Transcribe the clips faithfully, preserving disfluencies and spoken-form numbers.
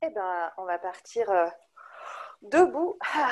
Eh ben, on va partir euh, debout. Ah.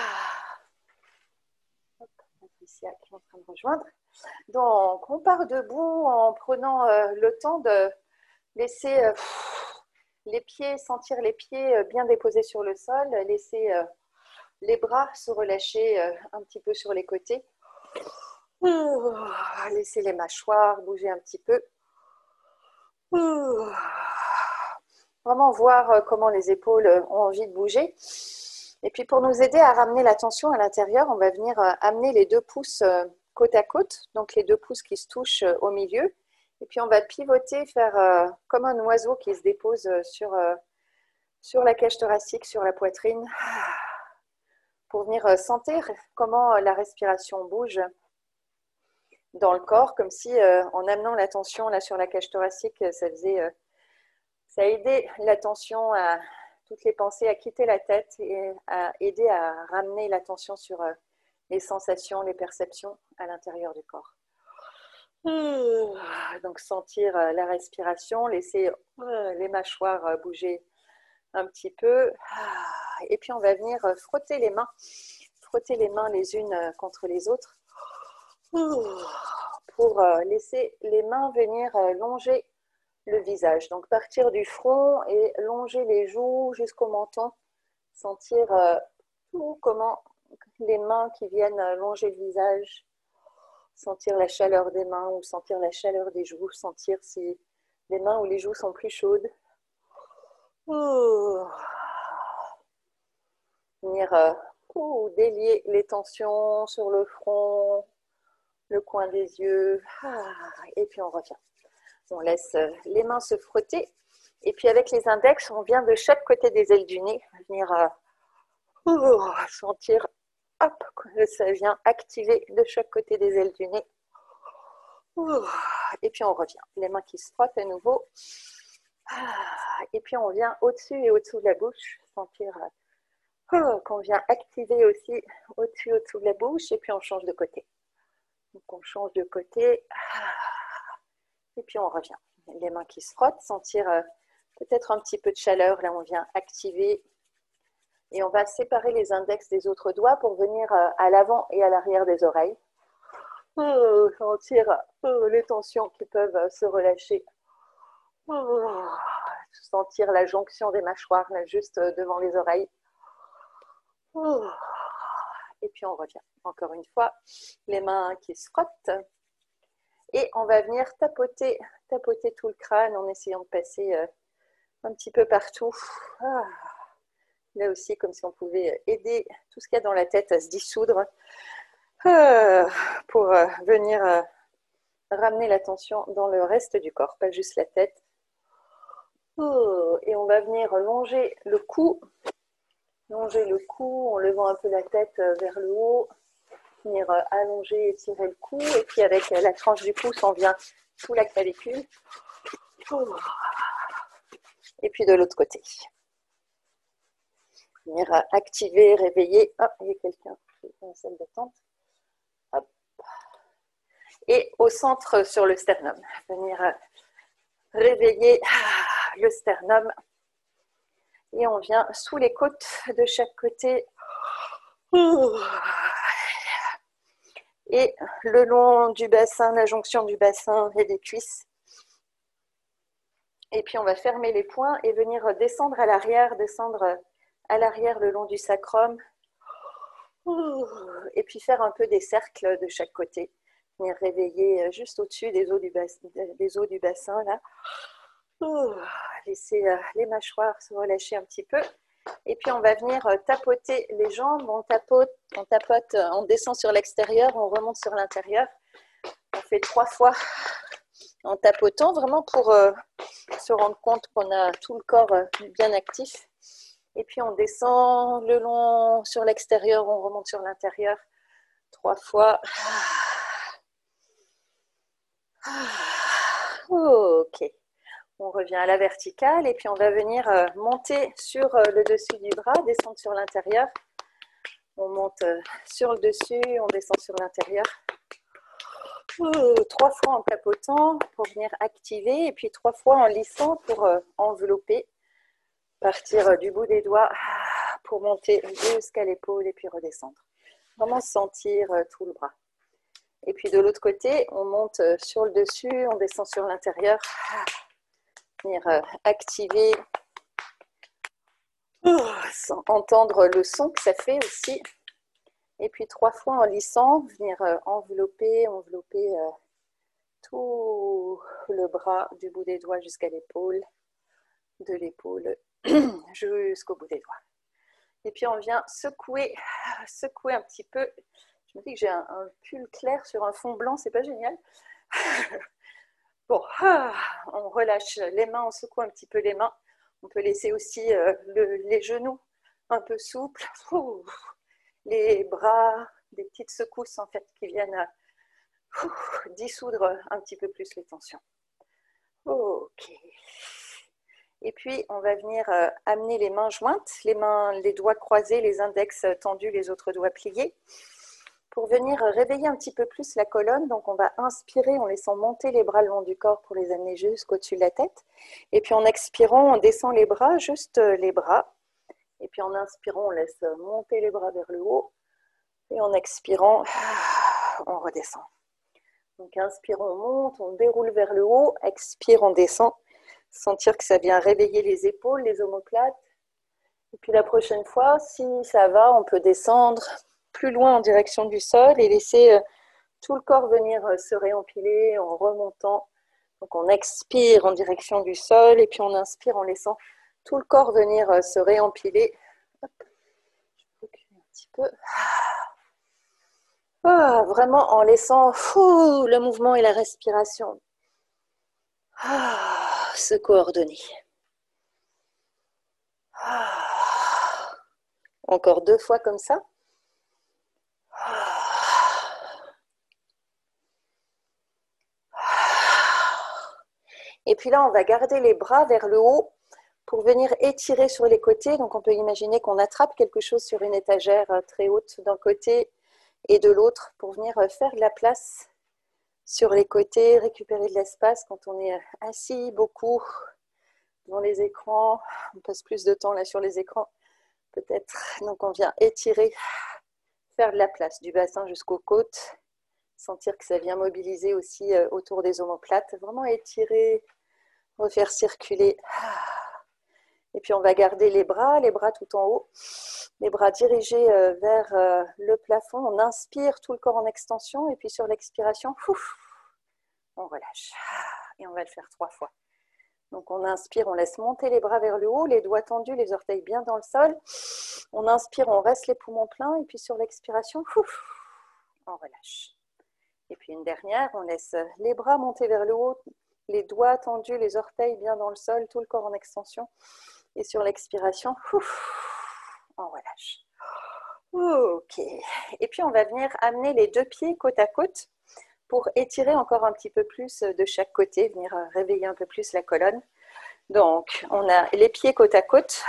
Hop, Patricia qui est en train de rejoindre. Donc, on part debout en prenant euh, le temps de laisser euh, les pieds, sentir les pieds euh, bien déposés sur le sol, laisser euh, les bras se relâcher euh, un petit peu sur les côtés. Ouh, laisser les mâchoires bouger un petit peu. Ouh. Vraiment voir comment les épaules ont envie de bouger. Et puis pour nous aider à ramener la tension à l'intérieur, on va venir amener les deux pouces côte à côte, donc les deux pouces qui se touchent au milieu. Et puis on va pivoter, faire comme un oiseau qui se dépose sur, sur la cage thoracique, sur la poitrine, pour venir sentir comment la respiration bouge dans le corps, comme si en amenant la tension là sur la cage thoracique, ça faisait... Ça a aidé l'attention à toutes les pensées à quitter la tête et à aider à ramener l'attention sur les sensations, les perceptions à l'intérieur du corps. Donc sentir la respiration, laisser les mâchoires bouger un petit peu. Et puis on va venir frotter les mains, frotter les mains les unes contre les autres pour laisser les mains venir longer le visage. Donc partir du front et longer les joues jusqu'au menton. Sentir euh, tout comment les mains qui viennent longer le visage. Sentir la chaleur des mains ou sentir la chaleur des joues. Sentir si les mains ou les joues sont plus chaudes. Ouh. Venir euh, ouh, délier les tensions sur le front, le coin des yeux. Ah, et puis on revient. On laisse les mains se frotter. Et puis avec les index, on vient de chaque côté des ailes du nez, venir euh, uh, sentir hop, que ça vient activer de chaque côté des ailes du nez. Uh, et puis on revient. Les mains qui se frottent à nouveau. Ah, et puis on vient au-dessus et au-dessous de la bouche. Sentir uh, qu'on vient activer aussi au-dessus et au-dessous de la bouche. Et puis on change de côté. Donc on change de côté. Ah. Et puis on revient. Les mains qui se frottent, sentir euh, peut-être un petit peu de chaleur. Là, on vient activer. Et on va séparer les index des autres doigts pour venir euh, à l'avant et à l'arrière des oreilles. Oh, sentir oh, les tensions qui peuvent euh, se relâcher. Oh, sentir la jonction des mâchoires là, juste euh, devant les oreilles. Oh. Et puis on revient. Encore une fois, les mains qui se frottent. Et on va venir tapoter, tapoter tout le crâne en essayant de passer euh, un petit peu partout. Ah. Là aussi, comme si on pouvait aider tout ce qu'il y a dans la tête à se dissoudre euh, pour euh, venir euh, ramener l'attention dans le reste du corps, pas juste la tête. Oh. Et on va venir longer le cou, longer le cou en levant un peu la tête vers le haut. Venir allonger et tirer le cou. Et puis avec la tranche du pouce, on vient sous la clavicule. Et puis de l'autre côté. Venir activer, réveiller. Oh, il y a quelqu'un dans la salle d'attente. Hop. Et au centre sur le sternum. Venir réveiller le sternum. Et on vient sous les côtes de chaque côté. Et le long du bassin, la jonction du bassin et des cuisses. Et puis on va fermer les poings et venir descendre à l'arrière, descendre à l'arrière le long du sacrum. Et puis faire un peu des cercles de chaque côté. Venir réveiller juste au-dessus des os du bassin, des os du bassin là. Laisser les mâchoires se relâcher un petit peu. Et puis on va venir tapoter les jambes, on tapote, on tapote, on descend sur l'extérieur, on remonte sur l'intérieur. On fait trois fois en tapotant, vraiment pour euh, se rendre compte qu'on a tout le corps bien actif. Et puis on descend le long sur l'extérieur, on remonte sur l'intérieur. Trois fois. Ok. On revient à la verticale et puis on va venir euh, monter sur euh, le dessus du bras, descendre sur l'intérieur. On monte euh, sur le dessus, on descend sur l'intérieur. Euh, trois fois en tapotant pour venir activer et puis trois fois en lissant pour euh, envelopper Partir du bout des doigts pour monter jusqu'à l'épaule et puis redescendre. Vraiment sentir tout le bras. Et puis de l'autre côté, on monte sur le dessus, on descend sur l'intérieur. Venir activer, sans entendre le son que ça fait aussi. Et puis trois fois en lissant, venir envelopper, envelopper tout le bras du bout des doigts jusqu'à l'épaule, de l'épaule jusqu'au bout des doigts. Et puis on vient secouer, secouer un petit peu. Je me dis que j'ai un, un pull clair sur un fond blanc, c'est pas génial. Bon, on relâche les mains, on secoue un petit peu les mains. On peut laisser aussi euh, le, les genoux un peu souples. Ouh, les bras, des petites secousses en fait qui viennent ouh, dissoudre un petit peu plus les tensions. Ok. Et puis, on va venir euh, amener les mains jointes, les mains, les doigts croisés, les index tendus, les autres doigts pliés, pour venir réveiller un petit peu plus la colonne. Donc, on va inspirer en laissant monter les bras le long du corps pour les amener jusqu'au-dessus de la tête. Et puis, en expirant, on descend les bras, juste les bras. Et puis, en inspirant, on laisse monter les bras vers le haut. Et en expirant, on redescend. Donc, inspire, on monte, on déroule vers le haut. Expire, on descend. Sentir que ça vient réveiller les épaules, les omoplates. Et puis la prochaine fois, si ça va, on peut descendre plus loin en direction du sol et laisser tout le corps venir se réempiler en remontant. Donc on expire en direction du sol et puis on inspire en laissant tout le corps venir se réempiler. Hop. Je vais reculer un petit peu. Ah, vraiment en laissant fou, le mouvement et la respiration ah, se coordonner. Ah. Encore deux fois comme ça. Et puis là, on va garder les bras vers le haut pour venir étirer sur les côtés. Donc, on peut imaginer qu'on attrape quelque chose sur une étagère très haute d'un côté et de l'autre pour venir faire de la place sur les côtés, récupérer de l'espace quand on est assis beaucoup devant les écrans. On passe plus de temps là sur les écrans, peut-être. Donc, on vient étirer, faire de la place du bassin jusqu'aux côtes. Sentir que ça vient mobiliser aussi autour des omoplates. Vraiment étirer, refaire circuler. Et puis on va garder les bras, les bras tout en haut. Les bras dirigés vers le plafond. On inspire tout le corps en extension. Et puis sur l'expiration, on relâche. Et on va le faire trois fois. Donc on inspire, on laisse monter les bras vers le haut, les doigts tendus, les orteils bien dans le sol. On inspire, on reste les poumons pleins. Et puis sur l'expiration, on relâche. Et puis une dernière, on laisse les bras monter vers le haut, les doigts tendus, les orteils bien dans le sol, tout le corps en extension. Et sur l'expiration, on relâche. Ok. Et puis on va venir amener les deux pieds côte à côte pour étirer encore un petit peu plus de chaque côté, venir réveiller un peu plus la colonne. Donc on a les pieds côte à côte.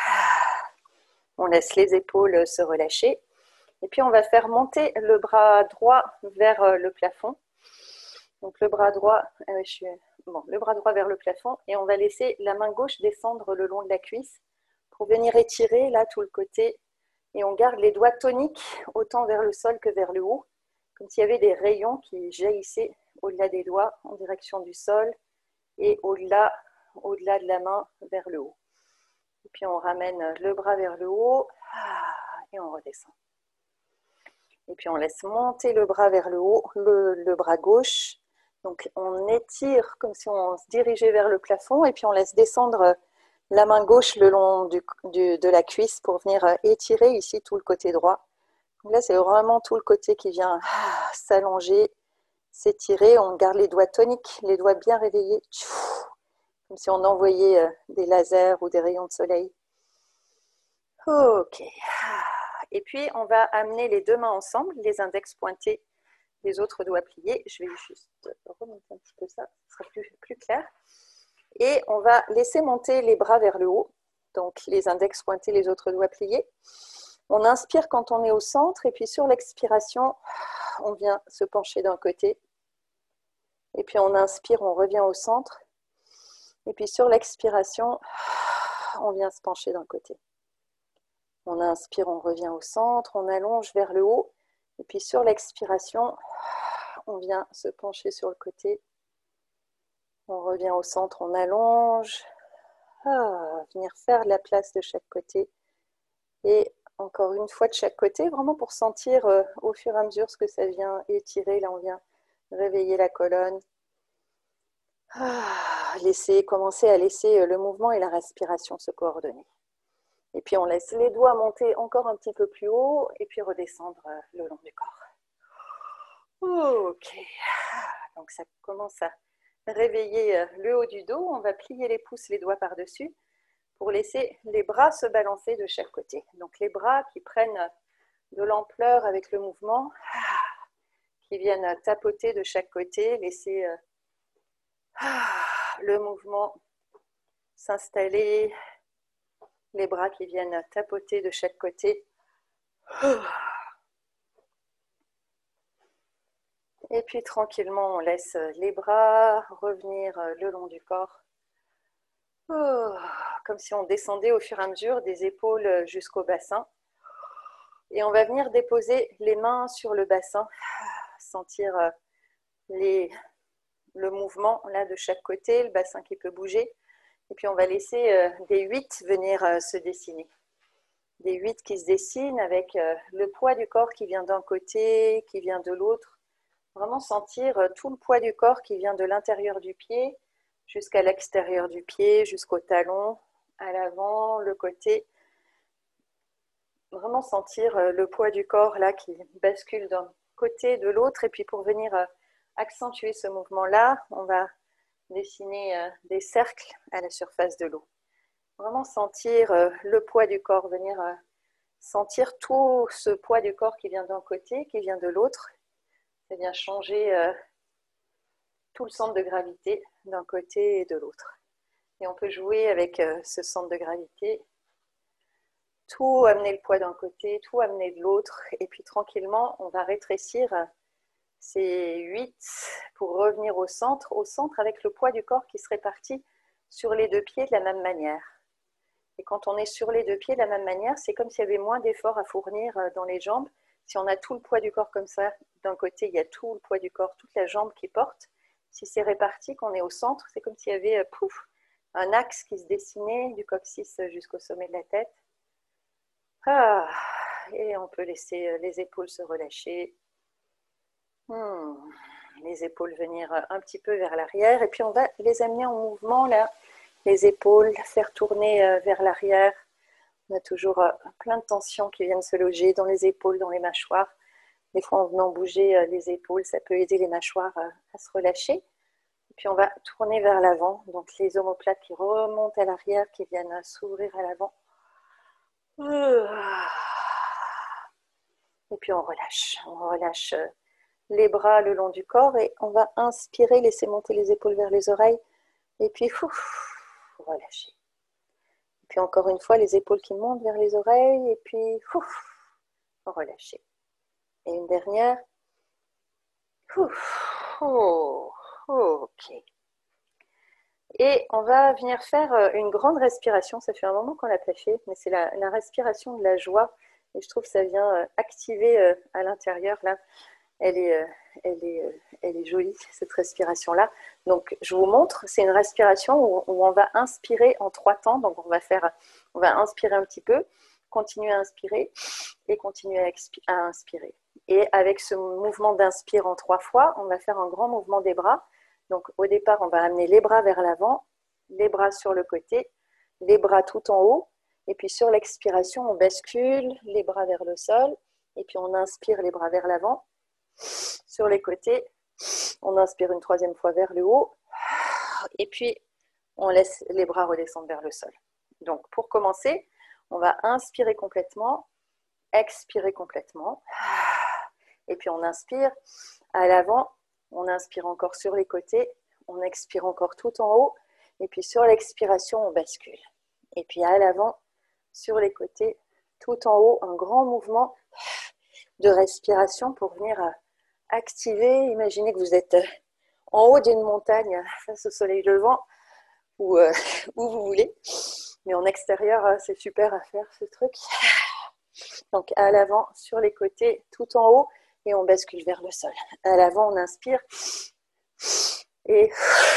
On laisse les épaules se relâcher. Et puis, on va faire monter le bras droit vers le plafond. Donc, le bras droit, euh, je suis, bon, le bras droit vers le plafond. Et on va laisser la main gauche descendre le long de la cuisse pour venir étirer là tout le côté. Et on garde les doigts toniques autant vers le sol que vers le haut. Comme s'il y avait des rayons qui jaillissaient au-delà des doigts en direction du sol et au-delà, au-delà de la main vers le haut. Et puis, on ramène le bras vers le haut et on redescend. Et puis on laisse monter le bras vers le haut, le, le bras gauche. Donc on étire comme si on se dirigeait vers le plafond et puis on laisse descendre la main gauche le long du, du, de la cuisse pour venir étirer ici tout le côté droit. Donc là c'est vraiment tout le côté qui vient ah, s'allonger, s'étirer. On garde les doigts toniques, les doigts bien réveillés, comme si on envoyait des lasers ou des rayons de soleil. Ok. Et puis, on va amener les deux mains ensemble, les index pointés, les autres doigts pliés. Je vais juste remonter un petit peu ça, ce sera plus, plus clair. Et on va laisser monter les bras vers le haut, donc les index pointés, les autres doigts pliés. On inspire quand on est au centre, et puis sur l'expiration, on vient se pencher d'un côté. Et puis on inspire, on revient au centre. Et puis sur l'expiration, on vient se pencher d'un côté. On inspire, on revient au centre, on allonge vers le haut. Et puis sur l'expiration, on vient se pencher sur le côté. On revient au centre, on allonge. Ah, venir faire de la place de chaque côté. Et encore une fois de chaque côté, vraiment pour sentir euh, au fur et à mesure ce que ça vient étirer. Là, on vient réveiller la colonne. Ah, laisser, commencer à laisser le mouvement et la respiration se coordonner. Et puis on laisse les doigts monter encore un petit peu plus haut et puis redescendre le long du corps. Ok, donc ça commence à réveiller le haut du dos. On va plier les pouces, les doigts par-dessus pour laisser les bras se balancer de chaque côté. Donc les bras qui prennent de l'ampleur avec le mouvement, qui viennent tapoter de chaque côté, laisser le mouvement s'installer. Les bras qui viennent tapoter de chaque côté. Et puis tranquillement, on laisse les bras revenir le long du corps. Comme si on descendait au fur et à mesure des épaules jusqu'au bassin. Et on va venir déposer les mains sur le bassin. Sentir les, le mouvement là de chaque côté, le bassin qui peut bouger. Et puis on va laisser euh, des huit venir euh, se dessiner. Des huit qui se dessinent avec euh, le poids du corps qui vient d'un côté, qui vient de l'autre. Vraiment sentir euh, tout le poids du corps qui vient de l'intérieur du pied jusqu'à l'extérieur du pied, jusqu'au talon, à l'avant, le côté. Vraiment sentir euh, le poids du corps là qui bascule d'un côté, de l'autre. Et puis pour venir euh, accentuer ce mouvement-là, on va dessiner euh, des cercles à la surface de l'eau. Vraiment sentir euh, le poids du corps, venir euh, sentir tout ce poids du corps qui vient d'un côté, qui vient de l'autre. Ça vient changer euh, tout le centre de gravité d'un côté et de l'autre. Et on peut jouer avec euh, ce centre de gravité. Tout amener le poids d'un côté, tout amener de l'autre. Et puis tranquillement, on va rétrécir euh, c'est huit pour revenir au centre, au centre avec le poids du corps qui se répartit sur les deux pieds de la même manière. Et quand on est sur les deux pieds de la même manière, c'est comme s'il y avait moins d'efforts à fournir dans les jambes. Si on a tout le poids du corps comme ça, d'un côté, il y a tout le poids du corps, toute la jambe qui porte. Si c'est réparti, qu'on est au centre, c'est comme s'il y avait pouf, un axe qui se dessinait du coccyx jusqu'au sommet de la tête. Ah, et on peut laisser les épaules se relâcher. Hmm. Les épaules venir un petit peu vers l'arrière et puis on va les amener en mouvement là, les épaules, faire tourner vers l'arrière. On a toujours plein de tensions qui viennent se loger dans les épaules, dans les mâchoires. Des fois en venant bouger les épaules, ça peut aider les mâchoires à se relâcher. Et puis on va tourner vers l'avant, donc les omoplates qui remontent à l'arrière, qui viennent s'ouvrir à l'avant. Et puis on relâche, on relâche les bras le long du corps et on va inspirer, laisser monter les épaules vers les oreilles et puis ouf, relâcher. Et puis encore une fois, les épaules qui montent vers les oreilles et puis ouf, relâcher. Et une dernière. Ouf, oh, ok. Et on va venir faire une grande respiration. Ça fait un moment qu'on l'a pas fait, mais c'est la, la respiration de la joie. Et je trouve que ça vient activer à l'intérieur là. Elle est, elle, est, elle est jolie, cette respiration-là. Donc, je vous montre, c'est une respiration où, où on va inspirer en trois temps. Donc, on va faire, on va inspirer un petit peu, continuer à inspirer et continuer à, à inspirer. Et avec ce mouvement d'inspire en trois fois, on va faire un grand mouvement des bras. Donc, au départ, on va amener les bras vers l'avant, les bras sur le côté, les bras tout en haut. Et puis, sur l'expiration, on bascule les bras vers le sol. Et puis, on inspire les bras vers l'avant. Sur les côtés, on inspire une troisième fois vers le haut et puis on laisse les bras redescendre vers le sol. Donc pour commencer, on va inspirer complètement, expirer complètement et puis on inspire à l'avant, on inspire encore sur les côtés, on expire encore tout en haut et puis sur l'expiration, on bascule. Et puis à l'avant, sur les côtés, tout en haut, un grand mouvement de respiration pour venir activer. Imaginez que vous êtes en haut d'une montagne face au soleil levant ou euh, où vous voulez. Mais en extérieur, c'est super à faire ce truc. Donc à l'avant, sur les côtés, tout en haut, et on bascule vers le sol. À l'avant, on inspire. Et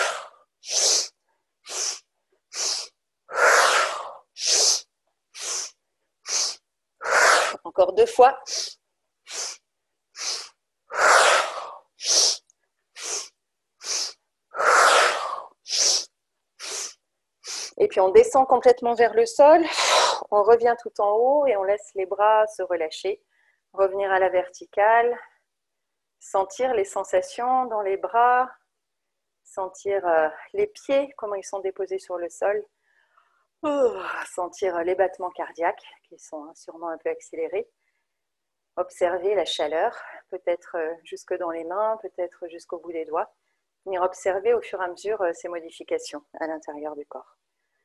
encore deux fois. Et puis on descend complètement vers le sol, on revient tout en haut et on laisse les bras se relâcher, revenir à la verticale, sentir les sensations dans les bras, sentir euh, les pieds, comment ils sont déposés sur le sol, oh, sentir les battements cardiaques qui sont hein, sûrement un peu accélérés, observer la chaleur, peut-être euh, jusque dans les mains, peut-être jusqu'au bout des doigts, venir observer au fur et à mesure euh, ces modifications à l'intérieur du corps.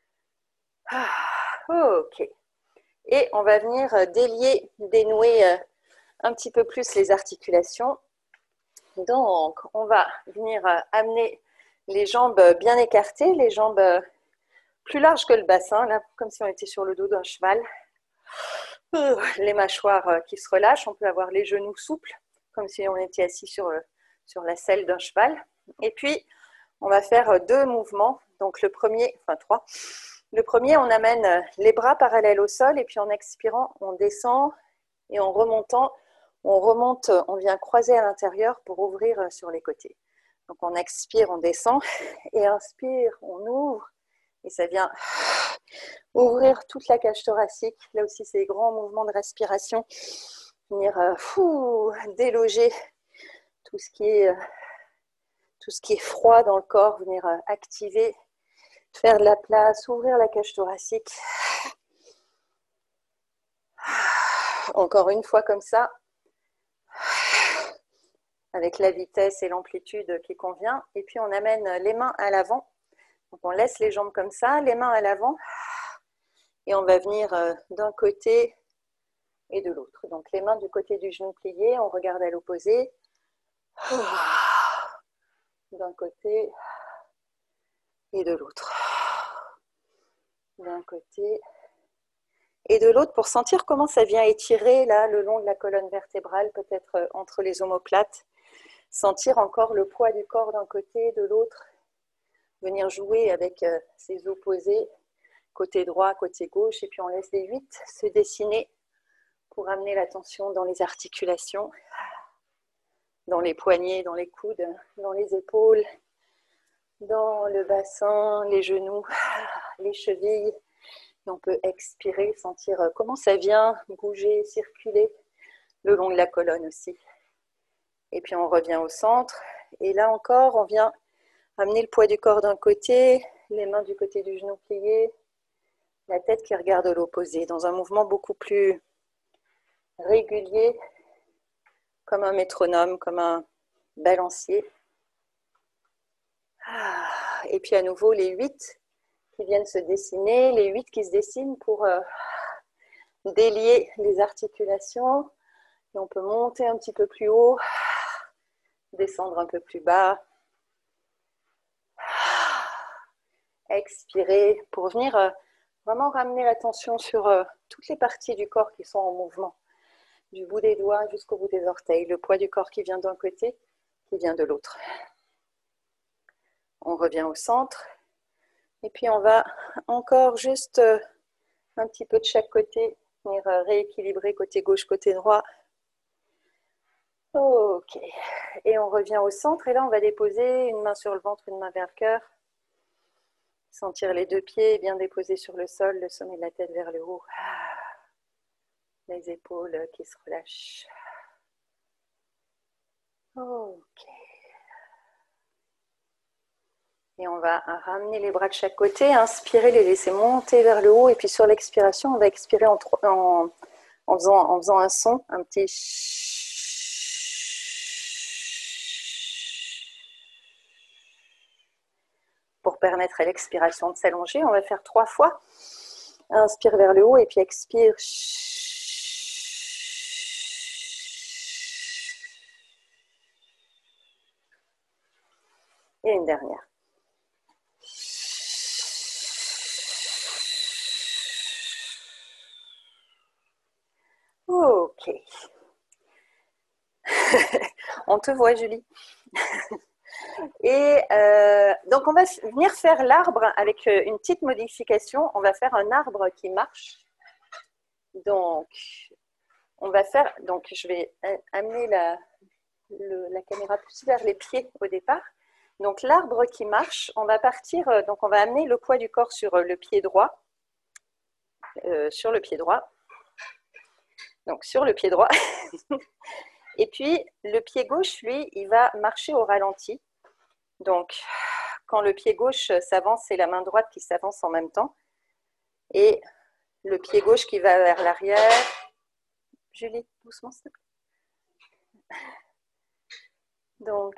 Ah, ok. Et on va venir délier, dénouer un petit peu plus les articulations. Donc, on va venir amener les jambes bien écartées, les jambes plus larges que le bassin, là, comme si on était sur le dos d'un cheval. Les mâchoires qui se relâchent, on peut avoir les genoux souples, comme si on était assis sur, sur la selle d'un cheval. Et puis, on va faire deux mouvements. Donc, le premier, enfin trois. Le premier, on amène les bras parallèles au sol et puis en expirant, on descend et en remontant, on remonte, on vient croiser à l'intérieur pour ouvrir sur les côtés. Donc on expire, on descend et inspire, on ouvre et ça vient ouvrir toute la cage thoracique. Là aussi, c'est des grands mouvements de respiration. Venir euh, fou, déloger tout ce qui est, euh, tout ce qui est froid dans le corps, venir euh, activer. Faire de la place, ouvrir la cage thoracique. Encore une fois comme ça, avec la vitesse et l'amplitude qui convient. Et puis on amène les mains à l'avant. Donc on laisse les jambes comme ça, les mains à l'avant. Et on va venir d'un côté et de l'autre. Donc les mains du côté du genou plié, on regarde à l'opposé. D'un côté et de l'autre. D'un côté et de l'autre pour sentir comment ça vient étirer là le long de la colonne vertébrale, peut-être entre les omoplates. Sentir encore le poids du corps d'un côté, de l'autre. Venir jouer avec ses opposés, côté droit, côté gauche. Et puis on laisse les huit se dessiner pour amener l'attention dans les articulations, dans les poignets, dans les coudes, dans les épaules, dans le bassin, les genoux, les chevilles. Et on peut expirer, sentir comment ça vient bouger, circuler le long de la colonne aussi. Et puis on revient au centre. Et là encore, on vient amener le poids du corps d'un côté, les mains du côté du genou plié, la tête qui regarde l'opposé, dans un mouvement beaucoup plus régulier, comme un métronome, comme un balancier. Et puis à nouveau, les huit qui viennent se dessiner, les huit qui se dessinent pour euh, délier les articulations. Et on peut monter un petit peu plus haut, descendre un peu plus bas. Expirer pour venir euh, vraiment ramener l'attention sur euh, toutes les parties du corps qui sont en mouvement. Du bout des doigts jusqu'au bout des orteils. Le poids du corps qui vient d'un côté, qui vient de l'autre. On revient au centre. Et puis on va encore juste euh, un petit peu de chaque côté, venir euh, rééquilibrer côté gauche, côté droit. Ok. Et on revient au centre. Et là, on va déposer une main sur le ventre, une main vers le cœur. Sentir les deux pieds bien déposés sur le sol, le sommet de la tête vers le haut. Les épaules qui se relâchent. Ok. Et on va ramener les bras de chaque côté, inspirer, les laisser monter vers le haut. Et puis sur l'expiration, on va expirer en, en, en, faisant, en faisant un son, un petit pour permettre à l'expiration de s'allonger. On va faire trois fois. Inspire vers le haut et puis expire. Et une dernière. Ok. On te voit, Julie. Et euh, donc, on va venir faire l'arbre avec une petite modification. On va faire un arbre qui marche. Donc, on va faire. Donc, je vais amener la, le, la caméra plus vers les pieds au départ. Donc, l'arbre qui marche, on va partir. Donc, on va amener le poids du corps sur le pied droit. Euh, sur le pied droit. Donc, sur le pied droit. Et puis, le pied gauche, lui, il va marcher au ralenti. Donc, quand le pied gauche s'avance, c'est la main droite qui s'avance en même temps. Et le pied gauche qui va vers l'arrière. Julie, doucement, s'il te plaît. Donc,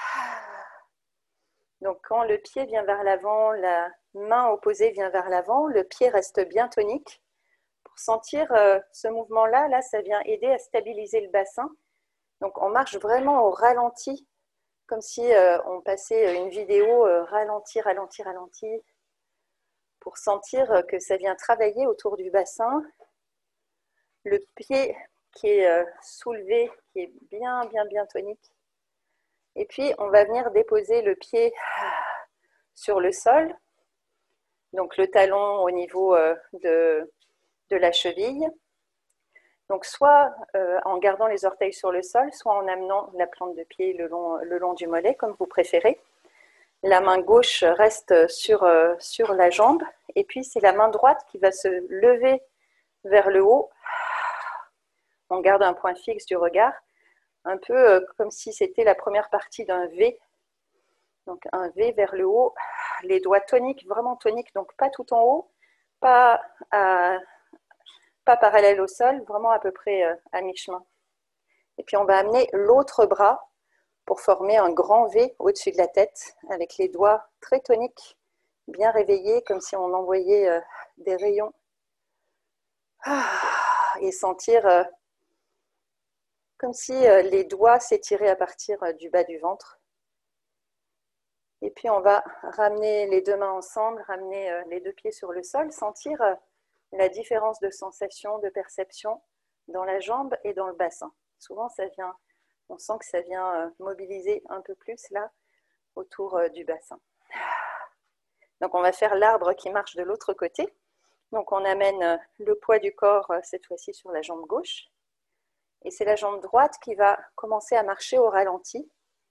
donc, quand le pied vient vers l'avant, la main opposée vient vers l'avant, le pied reste bien tonique. Pour sentir euh, ce mouvement-là, là, ça vient aider à stabiliser le bassin. Donc, on marche vraiment au ralenti, comme si euh, on passait une vidéo euh, ralenti, ralenti, ralenti, pour sentir que ça vient travailler autour du bassin. Le pied qui est euh, soulevé, qui est bien, bien, bien tonique. Et puis, on va venir déposer le pied sur le sol. Donc, le talon au niveau euh, de, de la cheville. Donc, soit euh, en gardant les orteils sur le sol, soit en amenant la plante de pied le long, le long du mollet, comme vous préférez. La main gauche reste sur, euh, sur la jambe. Et puis, c'est la main droite qui va se lever vers le haut. On garde un point fixe du regard, un peu euh, comme si c'était la première partie d'un V. Donc, un V vers le haut. Les doigts toniques, vraiment toniques, donc pas tout en haut, pas à... pas parallèle au sol, vraiment à peu près à mi-chemin. Et puis on va amener l'autre bras pour former un grand V au-dessus de la tête, avec les doigts très toniques, bien réveillés, comme si on envoyait des rayons. Et sentir comme si les doigts s'étiraient à partir du bas du ventre. Et puis on va ramener les deux mains ensemble, ramener les deux pieds sur le sol, sentir la différence de sensation, de perception dans la jambe et dans le bassin. Souvent, ça vient, on sent que ça vient mobiliser un peu plus là, autour du bassin. Donc, on va faire l'arbre qui marche de l'autre côté. Donc, on amène le poids du corps, cette fois-ci, sur la jambe gauche. Et c'est la jambe droite qui va commencer à marcher au ralenti.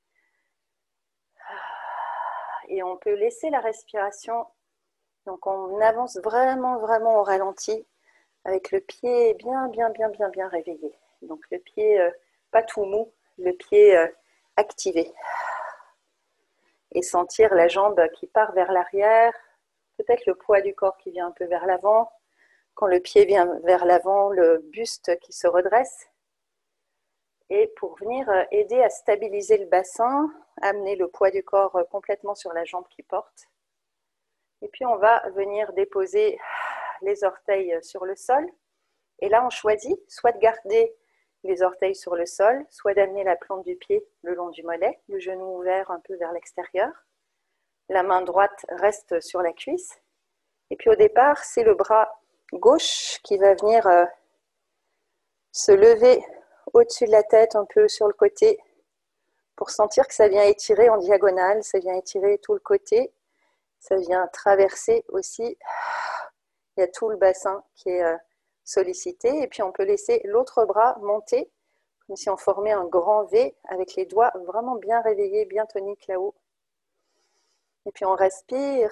Et on peut laisser la respiration. Donc, on avance vraiment, vraiment au ralenti, avec le pied bien, bien, bien, bien, bien réveillé. Donc, le pied euh, pas tout mou, le pied euh, activé. Et sentir la jambe qui part vers l'arrière, peut-être le poids du corps qui vient un peu vers l'avant. Quand le pied vient vers l'avant, le buste qui se redresse. Et pour venir aider à stabiliser le bassin, amener le poids du corps complètement sur la jambe qui porte. Et puis, on va venir déposer les orteils sur le sol. Et là, on choisit soit de garder les orteils sur le sol, soit d'amener la plante du pied le long du mollet, le genou ouvert un peu vers l'extérieur. La main droite reste sur la cuisse. Et puis au départ, c'est le bras gauche qui va venir euh, se lever au-dessus de la tête, un peu sur le côté, pour sentir que ça vient étirer en diagonale, ça vient étirer tout le côté, ça vient traverser aussi. Il y a tout le bassin qui est euh, sollicité. Et puis on peut laisser l'autre bras monter, comme si on formait un grand V avec les doigts vraiment bien réveillés, bien toniques là-haut. Et puis on respire,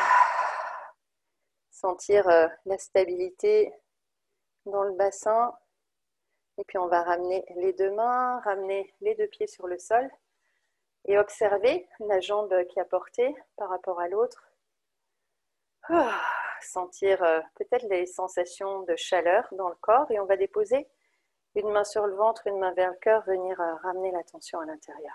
sentir euh, la stabilité dans le bassin. Et puis on va ramener les deux mains, ramener les deux pieds sur le sol et observer la jambe qui a porté par rapport à l'autre. Ah, sentir euh, peut-être les sensations de chaleur dans le corps et on va déposer une main sur le ventre, une main vers le cœur, venir euh, ramener l'attention à l'intérieur.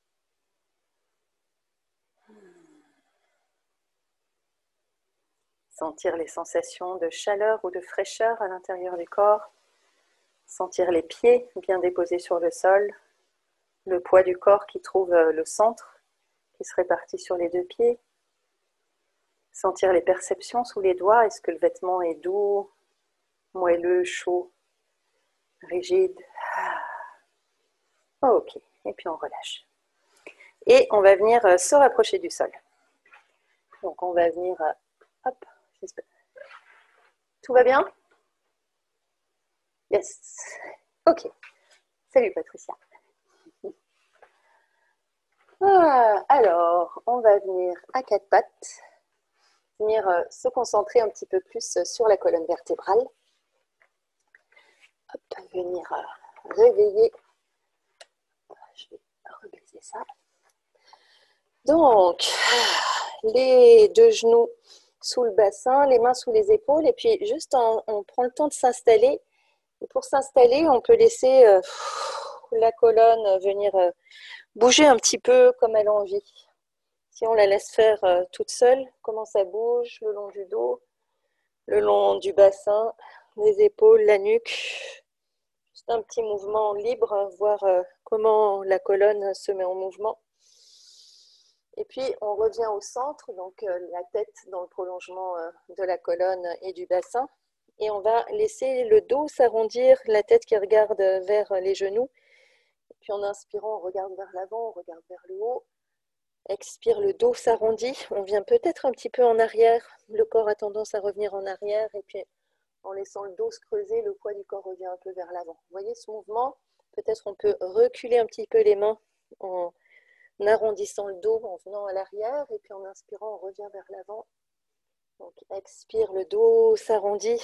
Sentir les sensations de chaleur ou de fraîcheur à l'intérieur du corps. Sentir les pieds bien déposés sur le sol. Le poids du corps qui trouve le centre, qui se répartit sur les deux pieds. Sentir les perceptions sous les doigts. Est-ce que le vêtement est doux, moelleux, chaud? rigide. Ok, et puis on relâche. Et on va venir se rapprocher du sol. Donc on va venir, hop, tout va bien? Yes. Ok. Salut Patricia. Ah, alors, on va venir à quatre pattes, venir euh, se concentrer un petit peu plus sur la colonne vertébrale. Hop, venir euh, réveiller. Je vais rebaisser ça. Donc, les deux genoux sous le bassin, les mains sous les épaules, et puis juste on, on prend le temps de s'installer. Et pour s'installer, on peut laisser euh, la colonne venir euh, bouger un petit peu comme elle a envie. Si on la laisse faire euh, toute seule, comment ça bouge le long du dos, le long du bassin, les épaules, la nuque. Juste un petit mouvement libre, voir euh, comment la colonne se met en mouvement. Et puis on revient au centre, donc euh, la tête dans le prolongement euh, de la colonne et du bassin. Et on va laisser le dos s'arrondir, la tête qui regarde vers les genoux. Et puis en inspirant, on regarde vers l'avant, on regarde vers le haut. Expire, le dos s'arrondit. On vient peut-être un petit peu en arrière. Le corps a tendance à revenir en arrière. Et puis en laissant le dos se creuser, le poids du corps revient un peu vers l'avant. Vous voyez ce mouvement? Peut-être on peut reculer un petit peu les mains en arrondissant le dos, en venant à l'arrière. Et puis en inspirant, on revient vers l'avant. Donc expire, le dos s'arrondit.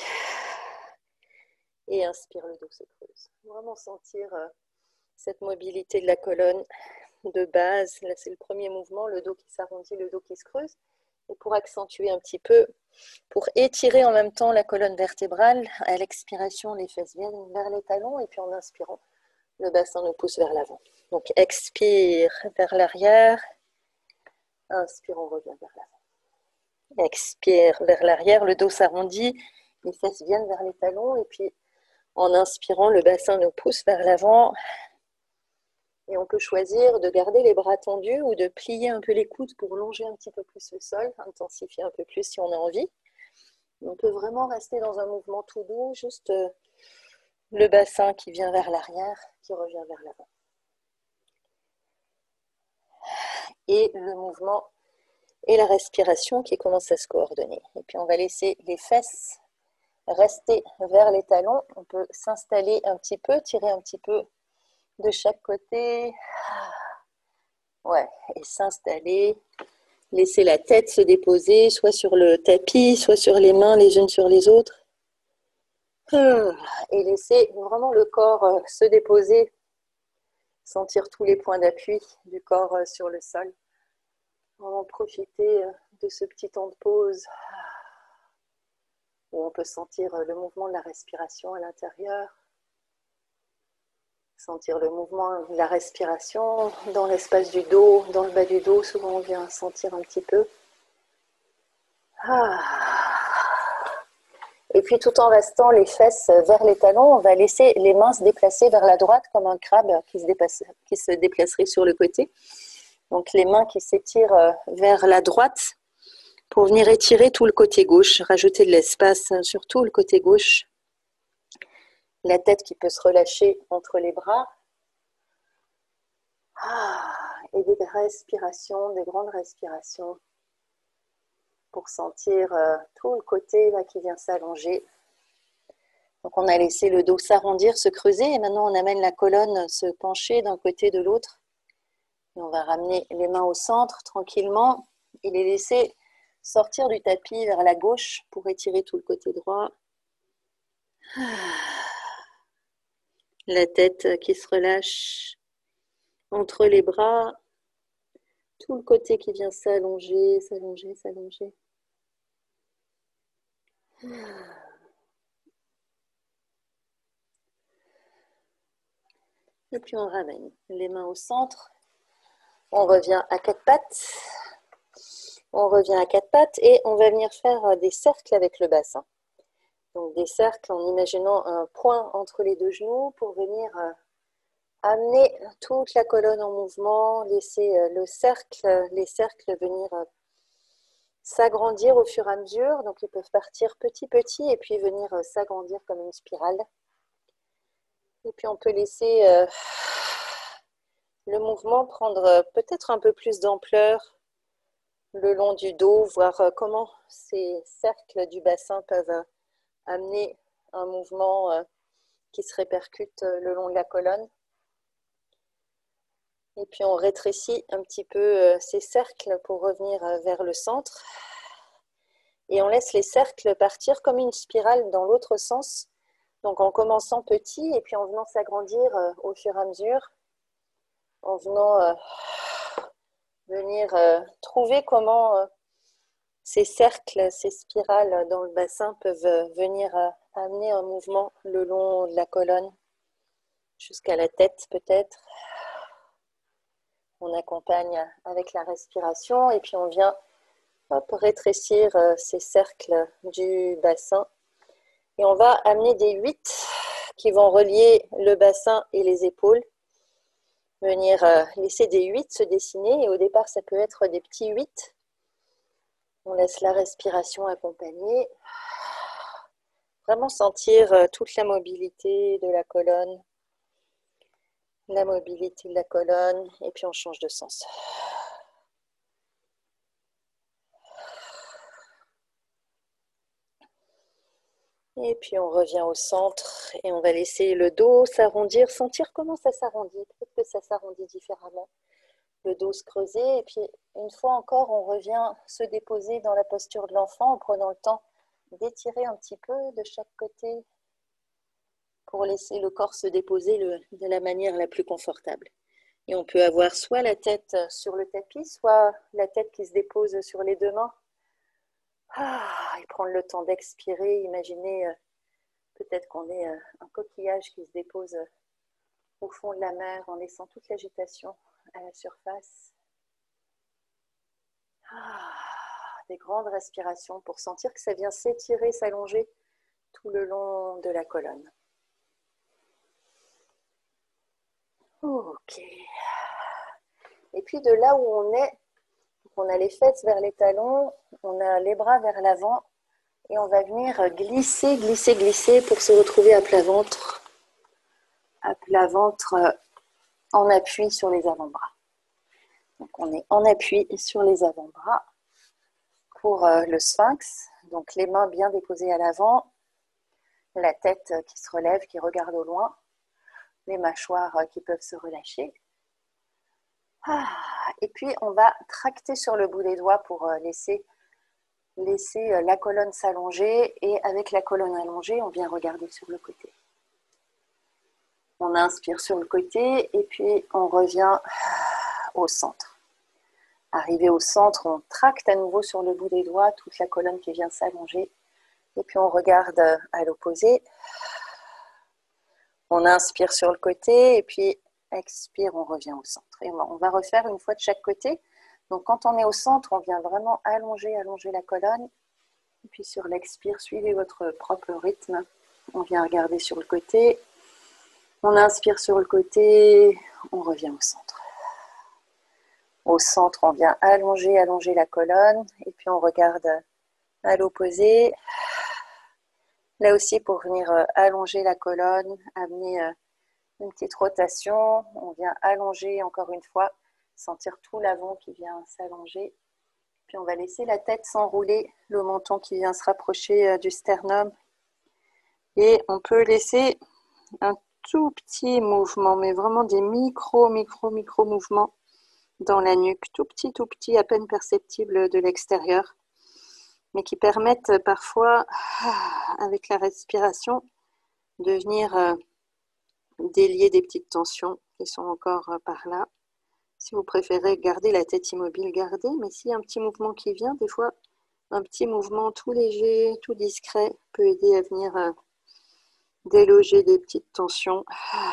Et inspire, le dos se creuse. Vraiment sentir euh, cette mobilité de la colonne de base. Là, c'est le premier mouvement, le dos qui s'arrondit, le dos qui se creuse. Et pour accentuer un petit peu, pour étirer en même temps la colonne vertébrale, à l'expiration, les fesses viennent vers les talons. Et puis en inspirant, le bassin nous pousse vers l'avant. Donc expire vers l'arrière. Inspire, on revient vers l'avant. Expire vers l'arrière, le dos s'arrondit, les fesses viennent vers les talons. Et puis en inspirant, le bassin nous pousse vers l'avant. Et on peut choisir de garder les bras tendus ou de plier un peu les coudes pour longer un petit peu plus le sol, intensifier un peu plus si on a envie. On peut vraiment rester dans un mouvement tout doux, juste le bassin qui vient vers l'arrière, qui revient vers l'avant. Et le mouvement et la respiration qui commencent à se coordonner. Et puis on va laisser les fesses rester vers les talons. On peut s'installer un petit peu, tirer un petit peu de chaque côté. Ouais, et s'installer. Laisser la tête se déposer, soit sur le tapis, soit sur les mains les unes sur les autres. Et laisser vraiment le corps se déposer. Sentir tous les points d'appui du corps sur le sol. Vraiment profiter de ce petit temps de pause où on peut sentir le mouvement de la respiration à l'intérieur. Sentir le mouvement de la respiration dans l'espace du dos, dans le bas du dos. Souvent on vient sentir un petit peu. Ah. Et puis tout en restant les fesses vers les talons, on va laisser les mains se déplacer vers la droite comme un crabe qui se, déplace, qui se déplacerait sur le côté. Donc les mains qui s'étirent vers la droite pour venir étirer tout le côté gauche, rajouter de l'espace sur tout le côté gauche. La tête qui peut se relâcher entre les bras. Ah, et des respirations, des grandes respirations pour sentir euh, tout le côté là, qui vient s'allonger. Donc on a laissé le dos s'arrondir, se creuser et maintenant on amène la colonne se pencher d'un côté de l'autre. Et on va ramener les mains au centre tranquillement et les laisser sortir du tapis vers la gauche pour étirer tout le côté droit. La tête qui se relâche entre les bras, tout le côté qui vient s'allonger, s'allonger, s'allonger. Et puis on ramène les mains au centre. On revient à quatre pattes. On revient à quatre pattes et on va venir faire des cercles avec le bassin. Donc des cercles en imaginant un point entre les deux genoux pour venir amener toute la colonne en mouvement, laisser le cercle, les cercles venir s'agrandir au fur et à mesure. Donc ils peuvent partir petit petit et puis venir s'agrandir comme une spirale. Et puis on peut laisser euh, le mouvement prendre euh, peut-être un peu plus d'ampleur le long du dos, voir euh, comment ces cercles du bassin peuvent euh, amener un mouvement euh, qui se répercute euh, le long de la colonne. Et puis on rétrécit un petit peu euh, ces cercles pour revenir euh, vers le centre. Et on laisse les cercles partir comme une spirale dans l'autre sens. Donc en commençant petit et puis en venant s'agrandir euh, au fur et à mesure. En venant euh, venir euh, trouver comment euh, ces cercles, ces spirales dans le bassin peuvent euh, venir euh, amener un mouvement le long de la colonne jusqu'à la tête peut-être. On accompagne avec la respiration et puis on vient hop, rétrécir euh, ces cercles du bassin. Et on va amener des huit qui vont relier le bassin et les épaules. Venir euh, laisser des huit se dessiner. Et au départ, ça peut être des petits huit. On laisse la respiration accompagner. Vraiment sentir euh, toute la mobilité de la colonne. La mobilité de la colonne. Et puis on change de sens. Et puis on revient au centre et on va laisser le dos s'arrondir, sentir comment ça s'arrondit. Peut-être que ça s'arrondit différemment. Le dos se creuser et puis une fois encore on revient se déposer dans la posture de l'enfant en prenant le temps d'étirer un petit peu de chaque côté pour laisser le corps se déposer le, de la manière la plus confortable. Et on peut avoir soit la tête sur le tapis, soit la tête qui se dépose sur les deux mains. Ah, et prendre le temps d'expirer, imaginez euh, peut-être qu'on est euh, un coquillage qui se dépose euh, au fond de la mer en laissant toute l'agitation à la surface. Ah, des grandes respirations pour sentir que ça vient s'étirer, s'allonger tout le long de la colonne. Ok. Et puis de là où on est, on a les fesses vers les talons, on a les bras vers l'avant et on va venir glisser, glisser, glisser pour se retrouver à plat ventre, à plat ventre en appui sur les avant-bras. Donc on est en appui sur les avant-bras pour le sphinx, donc les mains bien déposées à l'avant, la tête qui se relève, qui regarde au loin, les mâchoires qui peuvent se relâcher. Ah, et puis on va tracter sur le bout des doigts pour laisser, laisser la colonne s'allonger et avec la colonne allongée, on vient regarder sur le côté. On inspire sur le côté et puis on revient au centre. Arrivé au centre, on tracte à nouveau sur le bout des doigts toute la colonne qui vient s'allonger et puis on regarde à l'opposé. On inspire sur le côté et puis expire, on revient au centre. Et on va refaire une fois de chaque côté. Donc quand on est au centre, on vient vraiment allonger, allonger la colonne. Et puis sur l'expire, suivez votre propre rythme. On vient regarder sur le côté. On inspire sur le côté, on revient au centre. Au centre, on vient allonger, allonger la colonne. Et puis on regarde à l'opposé. Là aussi, pour venir allonger la colonne, amener une petite rotation, on vient allonger encore une fois, sentir tout l'avant qui vient s'allonger. Puis on va laisser la tête s'enrouler, le menton qui vient se rapprocher du sternum. Et on peut laisser un tout petit mouvement, mais vraiment des micro, micro, micro mouvements dans la nuque, tout petit, tout petit, à peine perceptible de l'extérieur, mais qui permettent parfois, avec la respiration, de venir délier des petites tensions qui sont encore par là. Si vous préférez garder la tête immobile, gardez, mais s'il y a un petit mouvement qui vient, des fois, un petit mouvement tout léger, tout discret peut aider à venir euh, déloger des petites tensions.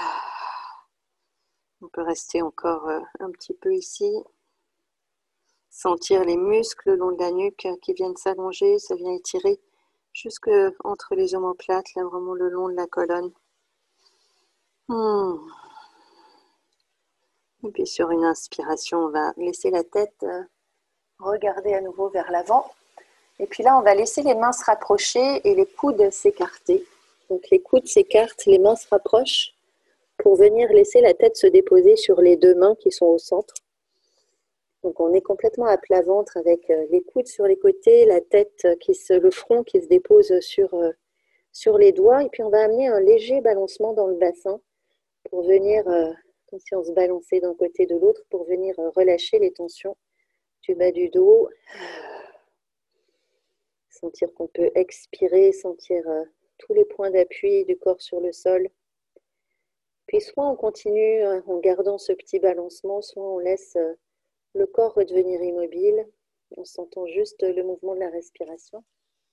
On peut rester encore euh, un petit peu ici, sentir les muscles le long de la nuque qui viennent s'allonger, ça vient étirer jusque entre les omoplates, là vraiment le long de la colonne. Hmm. Et puis sur une inspiration, on va laisser la tête regarder à nouveau vers l'avant. Et puis là, on va laisser les mains se rapprocher et les coudes s'écarter. Donc les coudes s'écartent, les mains se rapprochent. pour venir laisser la tête se déposer sur les deux mains qui sont au centre. Donc on est complètement à plat ventre avec les coudes sur les côtés, la tête, qui se, le front qui se dépose sur, sur les doigts. Et puis on va amener un léger balancement dans le bassin pour venir, comme si on se balançait d'un côté de l'autre, pour venir relâcher les tensions du bas du dos. Sentir qu'on peut expirer, sentir tous les points d'appui du corps sur le sol. Puis soit on continue en gardant ce petit balancement, soit on laisse le corps redevenir immobile, en sentant juste le mouvement de la respiration.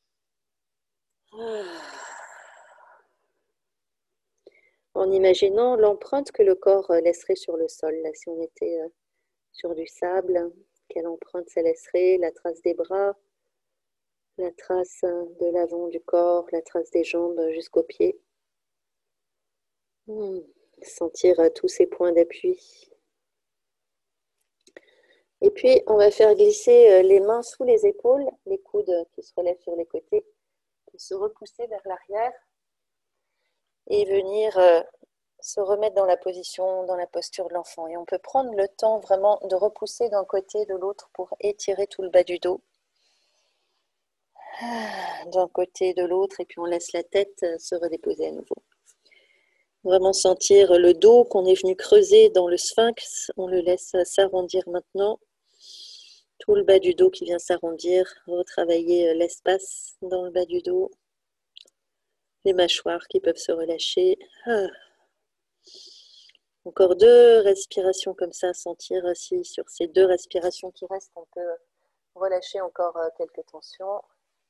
En imaginant l'empreinte que le corps laisserait sur le sol. Là, si on était sur du sable, quelle empreinte ça laisserait? La trace des bras, la trace de l'avant du corps, la trace des jambes jusqu'aux pieds. Hmm. Sentir tous ces points d'appui. Et puis, on va faire glisser les mains sous les épaules, les coudes qui se relèvent sur les côtés, pour se repousser vers l'arrière et venir euh, se remettre dans la position, dans la posture de l'enfant. Et on peut prendre le temps vraiment de repousser d'un côté, de l'autre pour étirer tout le bas du dos. D'un côté, de l'autre, et puis on laisse la tête se redéposer à nouveau. Vraiment sentir le dos qu'on est venu creuser dans le sphinx. On le laisse s'arrondir maintenant. Tout le bas du dos qui vient s'arrondir, retravailler l'espace dans le bas du dos, les mâchoires qui peuvent se relâcher. Ah. Encore deux respirations comme ça, sentir si sur ces deux respirations qui restent, on peut relâcher encore quelques tensions.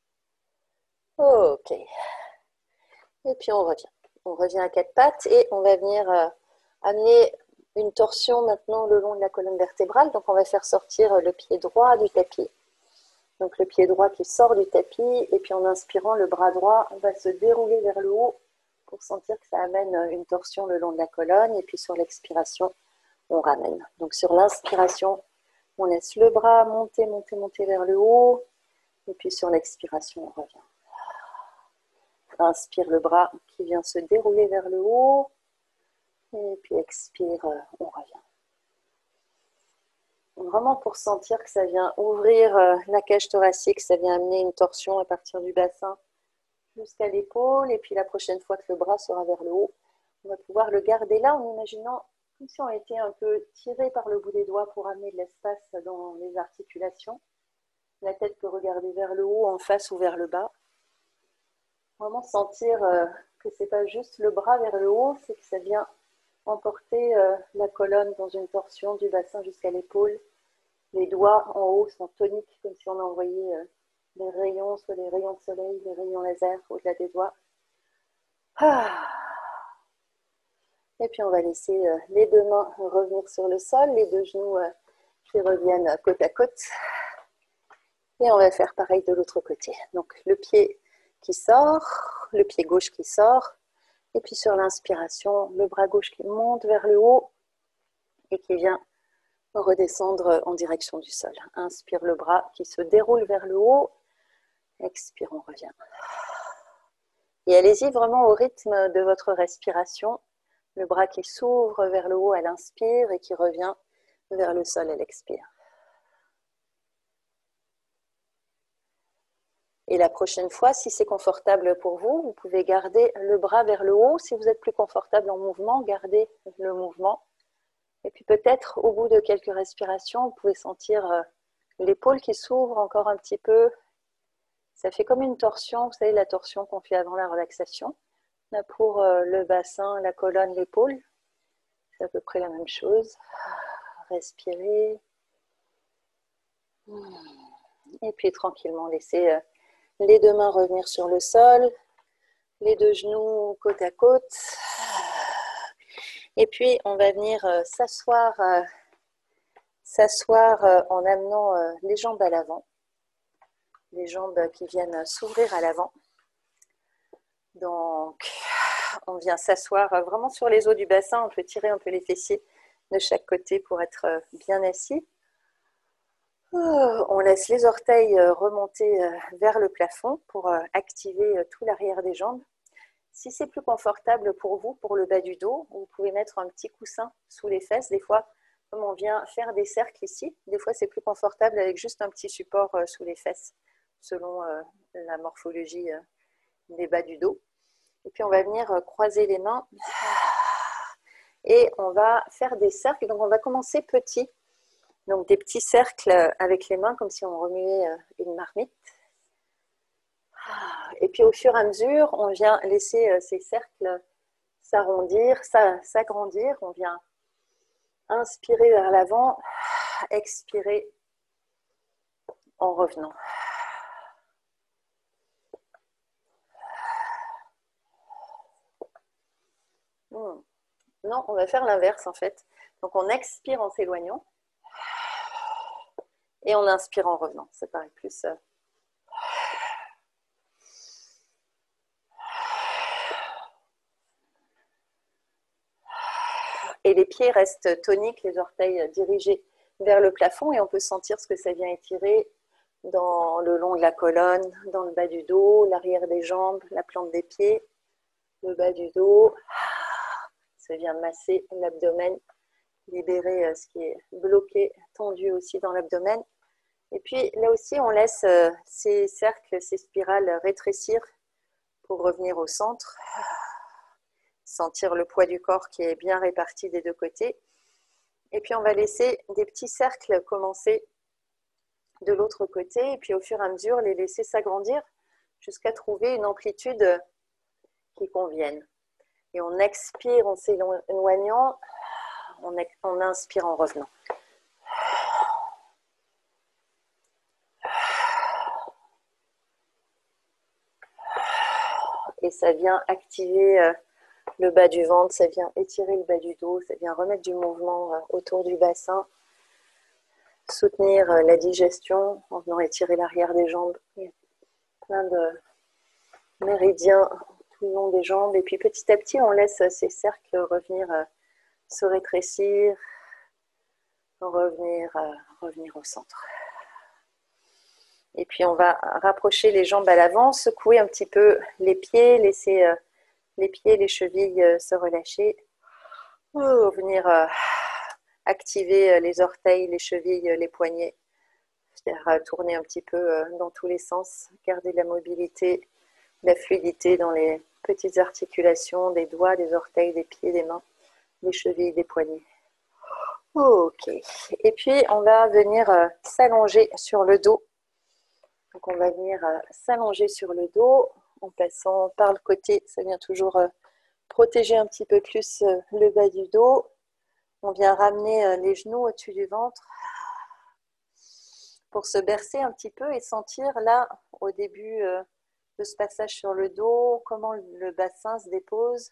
Ok. Et puis on revient. On revient à quatre pattes et on va venir amener une torsion maintenant le long de la colonne vertébrale. Donc on va faire sortir le pied droit du tapis. Donc le pied droit qui sort du tapis et puis en inspirant le bras droit, on va se dérouler vers le haut pour sentir que ça amène une torsion le long de la colonne et puis sur l'expiration, on ramène. Donc sur l'inspiration, on laisse le bras monter, monter, monter vers le haut et puis sur l'expiration, on revient. Inspire le bras qui vient se dérouler vers le haut. Et puis expire, on revient. Vraiment pour sentir que ça vient ouvrir la cage thoracique, ça vient amener une torsion à partir du bassin jusqu'à l'épaule. Et puis la prochaine fois que le bras sera vers le haut, on va pouvoir le garder là en imaginant comme si on était un peu tiré par le bout des doigts pour amener de l'espace dans les articulations. La tête peut regarder vers le haut, en face ou vers le bas. Vraiment sentir que ce n'est pas juste le bras vers le haut, c'est que ça vient emporter euh, la colonne dans une torsion du bassin jusqu'à l'épaule. Les doigts en haut sont toniques, comme si on envoyait euh, des rayons, soit des rayons de soleil, des rayons laser au-delà des doigts. Ah. Et puis on va laisser euh, les deux mains revenir sur le sol, les deux genoux euh, qui reviennent côte à côte. Et on va faire pareil de l'autre côté. Donc le pied qui sort, le pied gauche qui sort. Et puis sur l'inspiration, le bras gauche qui monte vers le haut et qui vient redescendre en direction du sol. Inspire le bras qui se déroule vers le haut. Expire, on revient. Et allez-y vraiment au rythme de votre respiration. Le bras qui s'ouvre vers le haut à l'inspire et qui revient vers le sol à l'expire. Et la prochaine fois, si c'est confortable pour vous, vous pouvez garder le bras vers le haut. Si vous êtes plus confortable en mouvement, gardez le mouvement. Et puis peut-être, au bout de quelques respirations, vous pouvez sentir l'épaule qui s'ouvre encore un petit peu. Ça fait comme une torsion, vous savez, la torsion qu'on fait avant la relaxation. Là, pour le bassin, la colonne, l'épaule, c'est à peu près la même chose. Respirez. Et puis tranquillement, laissez les deux mains revenir sur le sol, les deux genoux côte à côte. Et puis, on va venir euh, s'asseoir, euh, s'asseoir euh, en amenant euh, les jambes à l'avant. Les jambes qui viennent s'ouvrir à l'avant. Donc, on vient s'asseoir vraiment sur les os du bassin. On peut tirer un peu les fessiers de chaque côté pour être bien assis. On laisse les orteils remonter vers le plafond pour activer tout l'arrière des jambes. Si c'est plus confortable pour vous, pour le bas du dos, vous pouvez mettre un petit coussin sous les fesses. Des fois, comme on vient faire des cercles ici, des fois c'est plus confortable avec juste un petit support euh, sous les fesses, selon euh, la morphologie euh, des bas du dos. Et puis on va venir euh, croiser les mains et on va faire des cercles. Donc on va commencer petit, donc des petits cercles avec les mains comme si on remuait euh, une marmite. Et puis au fur et à mesure, on vient laisser euh, ces cercles s'arrondir, s'agrandir. On vient inspirer vers l'avant, expirer en revenant. Hmm. Non, on va faire l'inverse en fait. Donc on expire en s'éloignant et on inspire en revenant. Ça paraît plus... Euh... Et les pieds restent toniques, les orteils dirigés vers le plafond et on peut sentir ce que ça vient étirer dans le long de la colonne, dans le bas du dos, l'arrière des jambes, la plante des pieds, le bas du dos. Ça vient masser l'abdomen, libérer ce qui est bloqué, tendu aussi dans l'abdomen. Et puis là aussi, on laisse ces cercles, ces spirales rétrécir pour revenir au centre. Sentir le poids du corps qui est bien réparti des deux côtés. Et puis on va laisser des petits cercles commencer de l'autre côté et puis au fur et à mesure les laisser s'agrandir jusqu'à trouver une amplitude qui convienne. Et on expire en s'éloignant, on, on inspire en revenant. Et ça vient activer le bas du ventre, ça vient étirer le bas du dos, ça vient remettre du mouvement autour du bassin, soutenir la digestion en venant étirer l'arrière des jambes. Il y a plein de méridiens tout le long des jambes. Et puis petit à petit, on laisse ces cercles revenir se rétrécir, revenir, revenir au centre. Et puis on va rapprocher les jambes à l'avant, secouer un petit peu les pieds, laisser les pieds, les chevilles se relâcher. Oh, venir euh, activer les orteils, les chevilles, les poignets. C'est-à-dire tourner un petit peu euh, dans tous les sens, garder de la mobilité, de la fluidité dans les petites articulations des doigts, des orteils, des pieds, des mains, des chevilles, des poignets. Ok. Et puis on va venir euh, s'allonger sur le dos. Donc on va venir euh, s'allonger sur le dos en passant par le côté. Ça vient toujours euh, protéger un petit peu plus euh, le bas du dos. On vient ramener euh, les genoux au-dessus du ventre pour se bercer un petit peu et sentir là, au début euh, de ce passage sur le dos, comment le bassin se dépose.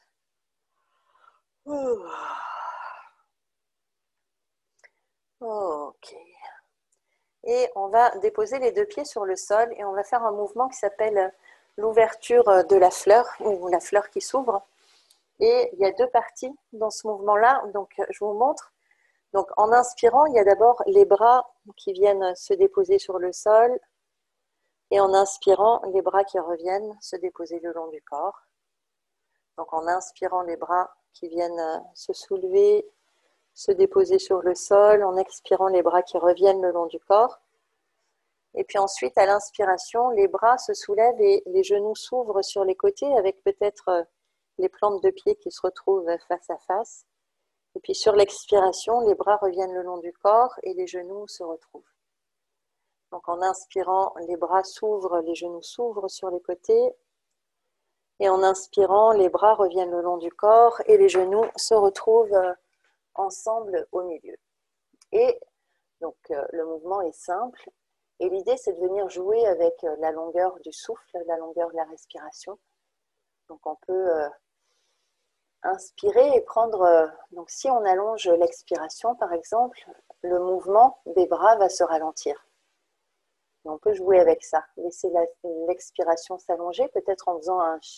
Ok. Et on va déposer les deux pieds sur le sol et on va faire un mouvement qui s'appelle l'ouverture de la fleur, ou la fleur qui s'ouvre. Et il y a deux parties dans ce mouvement-là, donc je vous montre. Donc en inspirant, il y a d'abord les bras qui viennent se déposer sur le sol. Et en inspirant, les bras qui reviennent se déposer le long du corps. Donc en inspirant, les bras qui viennent se soulever, se déposer sur le sol. En expirant, les bras qui reviennent le long du corps. Et puis ensuite, à l'inspiration, les bras se soulèvent et les genoux s'ouvrent sur les côtés avec peut-être les plantes de pied qui se retrouvent face à face. Et puis sur l'expiration, les bras reviennent le long du corps et les genoux se retrouvent. Donc en inspirant, les bras s'ouvrent, les genoux s'ouvrent sur les côtés. Et en inspirant, les bras reviennent le long du corps et les genoux se retrouvent ensemble au milieu. Et donc le mouvement est simple. Et l'idée, c'est de venir jouer avec la longueur du souffle, la longueur de la respiration. Donc on peut euh, inspirer et prendre... Euh, donc si on allonge l'expiration, par exemple, le mouvement des bras va se ralentir. Et on peut jouer avec ça. Laisser l'expiration s'allonger, peut-être en faisant un...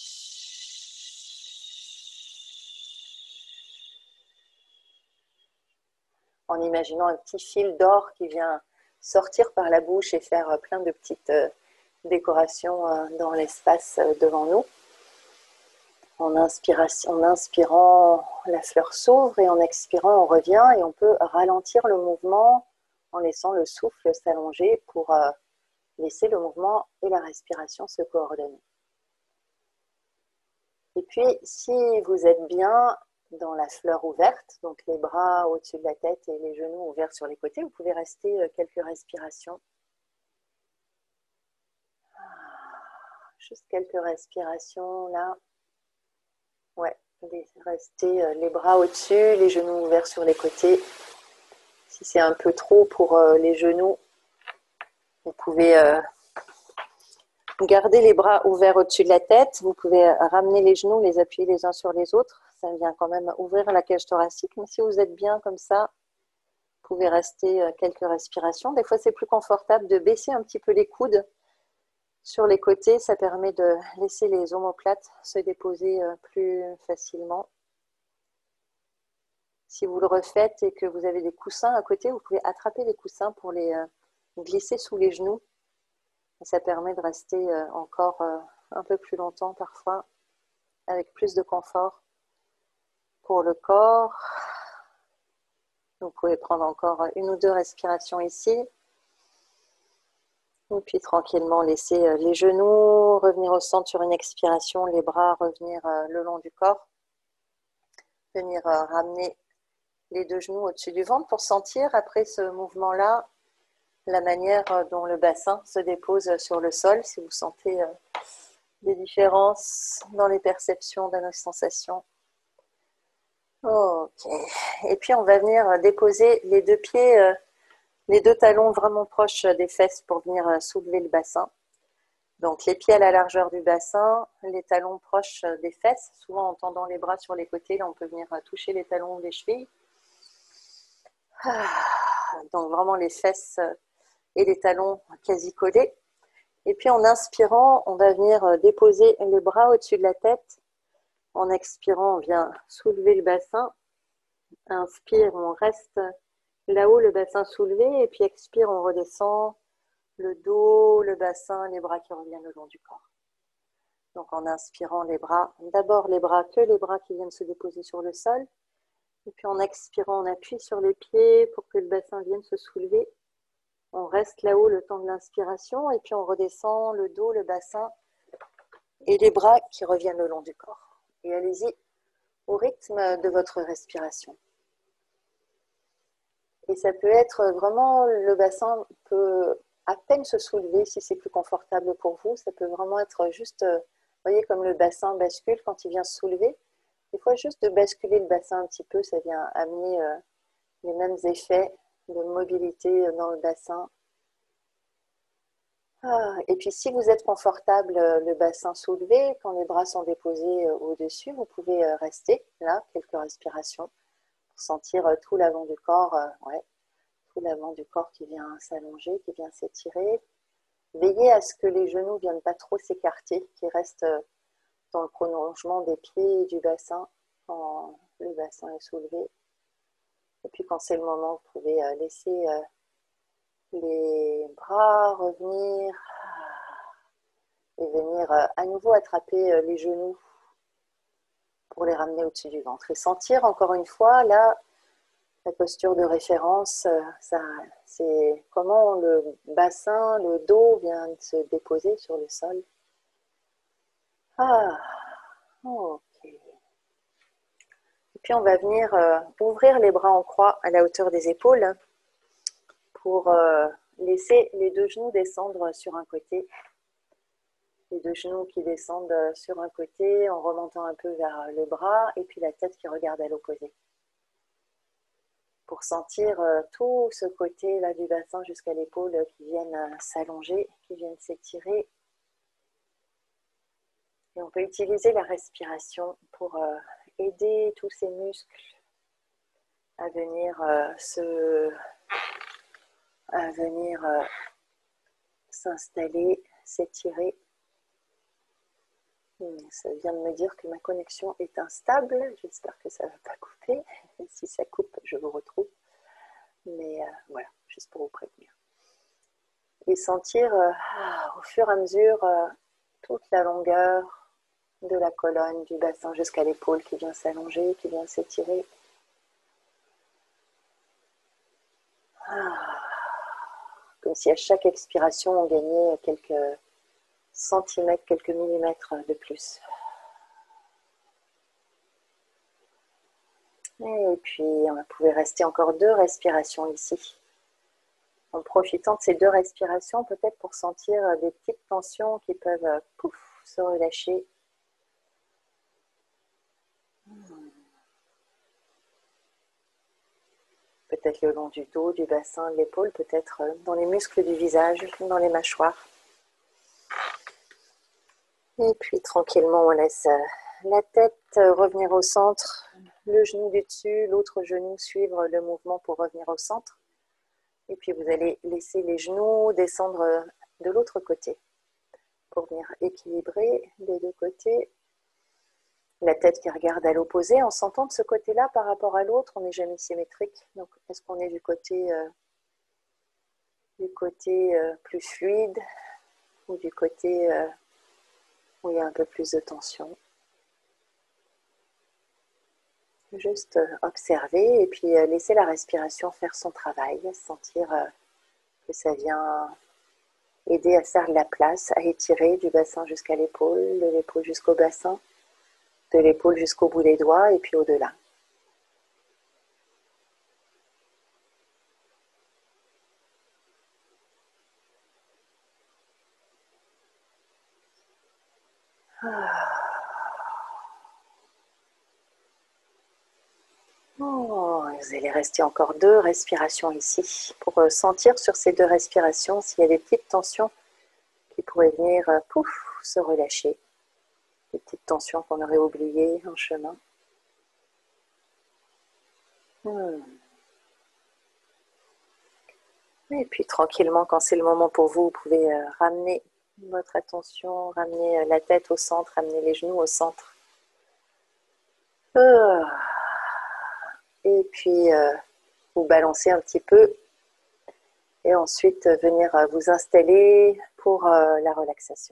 en imaginant un petit fil d'or qui vient sortir par la bouche et faire plein de petites décorations dans l'espace devant nous. En, inspiration, en inspirant, la fleur s'ouvre et en expirant, on revient et on peut ralentir le mouvement en laissant le souffle s'allonger pour euh, laisser le mouvement et la respiration se coordonner. Et puis, si vous êtes bien dans la fleur ouverte, donc les bras au-dessus de la tête et les genoux ouverts sur les côtés, vous pouvez rester quelques respirations. Juste quelques respirations là. Ouais, restez les bras au-dessus, les genoux ouverts sur les côtés. Si c'est un peu trop pour euh, les genoux, vous pouvez euh, garder les bras ouverts au-dessus de la tête. Vous pouvez ramener les genoux, les appuyer les uns sur les autres. Ça vient quand même ouvrir la cage thoracique. Mais si vous êtes bien comme ça, vous pouvez rester euh, quelques respirations. Des fois, c'est plus confortable de baisser un petit peu les coudes sur les côtés. Ça permet de laisser les omoplates se déposer euh, plus facilement. Si vous le refaites et que vous avez des coussins à côté, vous pouvez attraper les coussins pour les euh, glisser sous les genoux. Et ça permet de rester euh, encore euh, un peu plus longtemps parfois, avec plus de confort pour le corps. Vous pouvez prendre encore une ou deux respirations ici. Et puis tranquillement laisser euh, les genoux revenir au centre sur une expiration, les bras revenir euh, le long du corps. Venir euh, ramener les deux genoux au-dessus du ventre pour sentir après ce mouvement-là la manière dont le bassin se dépose sur le sol, si vous sentez des différences dans les perceptions de nos sensations. Ok. Et puis on va venir déposer les deux pieds, les deux talons vraiment proches des fesses pour venir soulever le bassin. Donc les pieds à la largeur du bassin, les talons proches des fesses, souvent en tendant les bras sur les côtés, là on peut venir toucher les talons des chevilles. Donc vraiment les fesses et les talons quasi collés. Et puis en inspirant, on va venir déposer les bras au-dessus de la tête. En expirant, on vient soulever le bassin. Inspire, on reste là-haut, le bassin soulevé. Et puis expire, on redescend le dos, le bassin, les bras qui reviennent le long du corps. Donc en inspirant les bras, d'abord les bras, que les bras qui viennent se déposer sur le sol. Et puis en expirant, on appuie sur les pieds pour que le bassin vienne se soulever. On reste là-haut le temps de l'inspiration et puis on redescend le dos, le bassin et les bras qui reviennent le long du corps. Et allez-y au rythme de votre respiration. Et ça peut être vraiment, le bassin peut à peine se soulever si c'est plus confortable pour vous. Ça peut vraiment être juste, vous voyez comme le bassin bascule quand il vient se soulever. Des fois juste de basculer le bassin un petit peu, ça vient amener euh, les mêmes effets de mobilité dans le bassin. Ah, et puis si vous êtes confortable, le bassin soulevé, quand les bras sont déposés au-dessus, vous pouvez rester là, quelques respirations, pour sentir tout l'avant du corps, ouais, tout l'avant du corps qui vient s'allonger, qui vient s'étirer. Veillez à ce que les genoux ne viennent pas trop s'écarter, qu'ils restent dans le prolongement des pieds et du bassin, quand le bassin est soulevé. Et puis quand c'est le moment, vous pouvez laisser les bras revenir et venir à nouveau attraper les genoux pour les ramener au-dessus du ventre. Et sentir encore une fois, là, la posture de référence, ça, c'est comment le bassin, le dos vient de se déposer sur le sol. Ah, ok. Et puis on va venir euh, ouvrir les bras en croix à la hauteur des épaules pour euh, laisser les deux genoux descendre sur un côté. Les deux genoux qui descendent sur un côté en remontant un peu vers le bras et puis la tête qui regarde à l'opposé. Pour sentir tout ce côté-là du bassin jusqu'à l'épaule qui viennent s'allonger, qui viennent s'étirer. Et on peut utiliser la respiration pour aider tous ces muscles à venir se, à venir s'installer, s'étirer. Ça vient de me dire que ma connexion est instable. J'espère que ça ne va pas couper. Si ça coupe, je vous retrouve. Mais euh, voilà, juste pour vous prévenir. Et sentir euh, au fur et à mesure euh, toute la longueur de la colonne, du bassin jusqu'à l'épaule qui vient s'allonger, qui vient s'étirer. Ah. Comme si à chaque expiration, on gagnait quelques centimètres, quelques millimètres de plus. Et puis, on pouvait rester encore deux respirations ici. En profitant de ces deux respirations, peut-être pour sentir des petites tensions qui peuvent pouf, se relâcher. Peut-être le long du dos, du bassin, de l'épaule, peut-être dans les muscles du visage, dans les mâchoires. Et puis tranquillement, on laisse la tête revenir au centre, le genou du dessus, l'autre genou suivre le mouvement pour revenir au centre. Et puis vous allez laisser les genoux descendre de l'autre côté pour venir équilibrer des deux côtés. La tête qui regarde à l'opposé, en sentant de ce côté-là par rapport à l'autre, on n'est jamais symétrique. Donc est-ce qu'on est du côté, euh, du côté euh, plus fluide ou du côté euh, où il y a un peu plus de tension? Juste observer et puis laisser la respiration faire son travail, sentir que ça vient aider à faire de la place, à étirer du bassin jusqu'à l'épaule, de l'épaule jusqu'au bassin, de l'épaule jusqu'au bout des doigts et puis au-delà. Oh, vous allez rester encore deux respirations ici pour sentir sur ces deux respirations s'il y a des petites tensions qui pourraient venir pouf, se relâcher. Des petites tensions qu'on aurait oubliées en chemin. Hmm. Et puis tranquillement, quand c'est le moment pour vous, vous pouvez euh, ramener votre attention, ramener la tête au centre, ramener les genoux au centre. Euh. Et puis euh, vous balancer un petit peu et ensuite euh, venir euh, vous installer pour euh, la relaxation.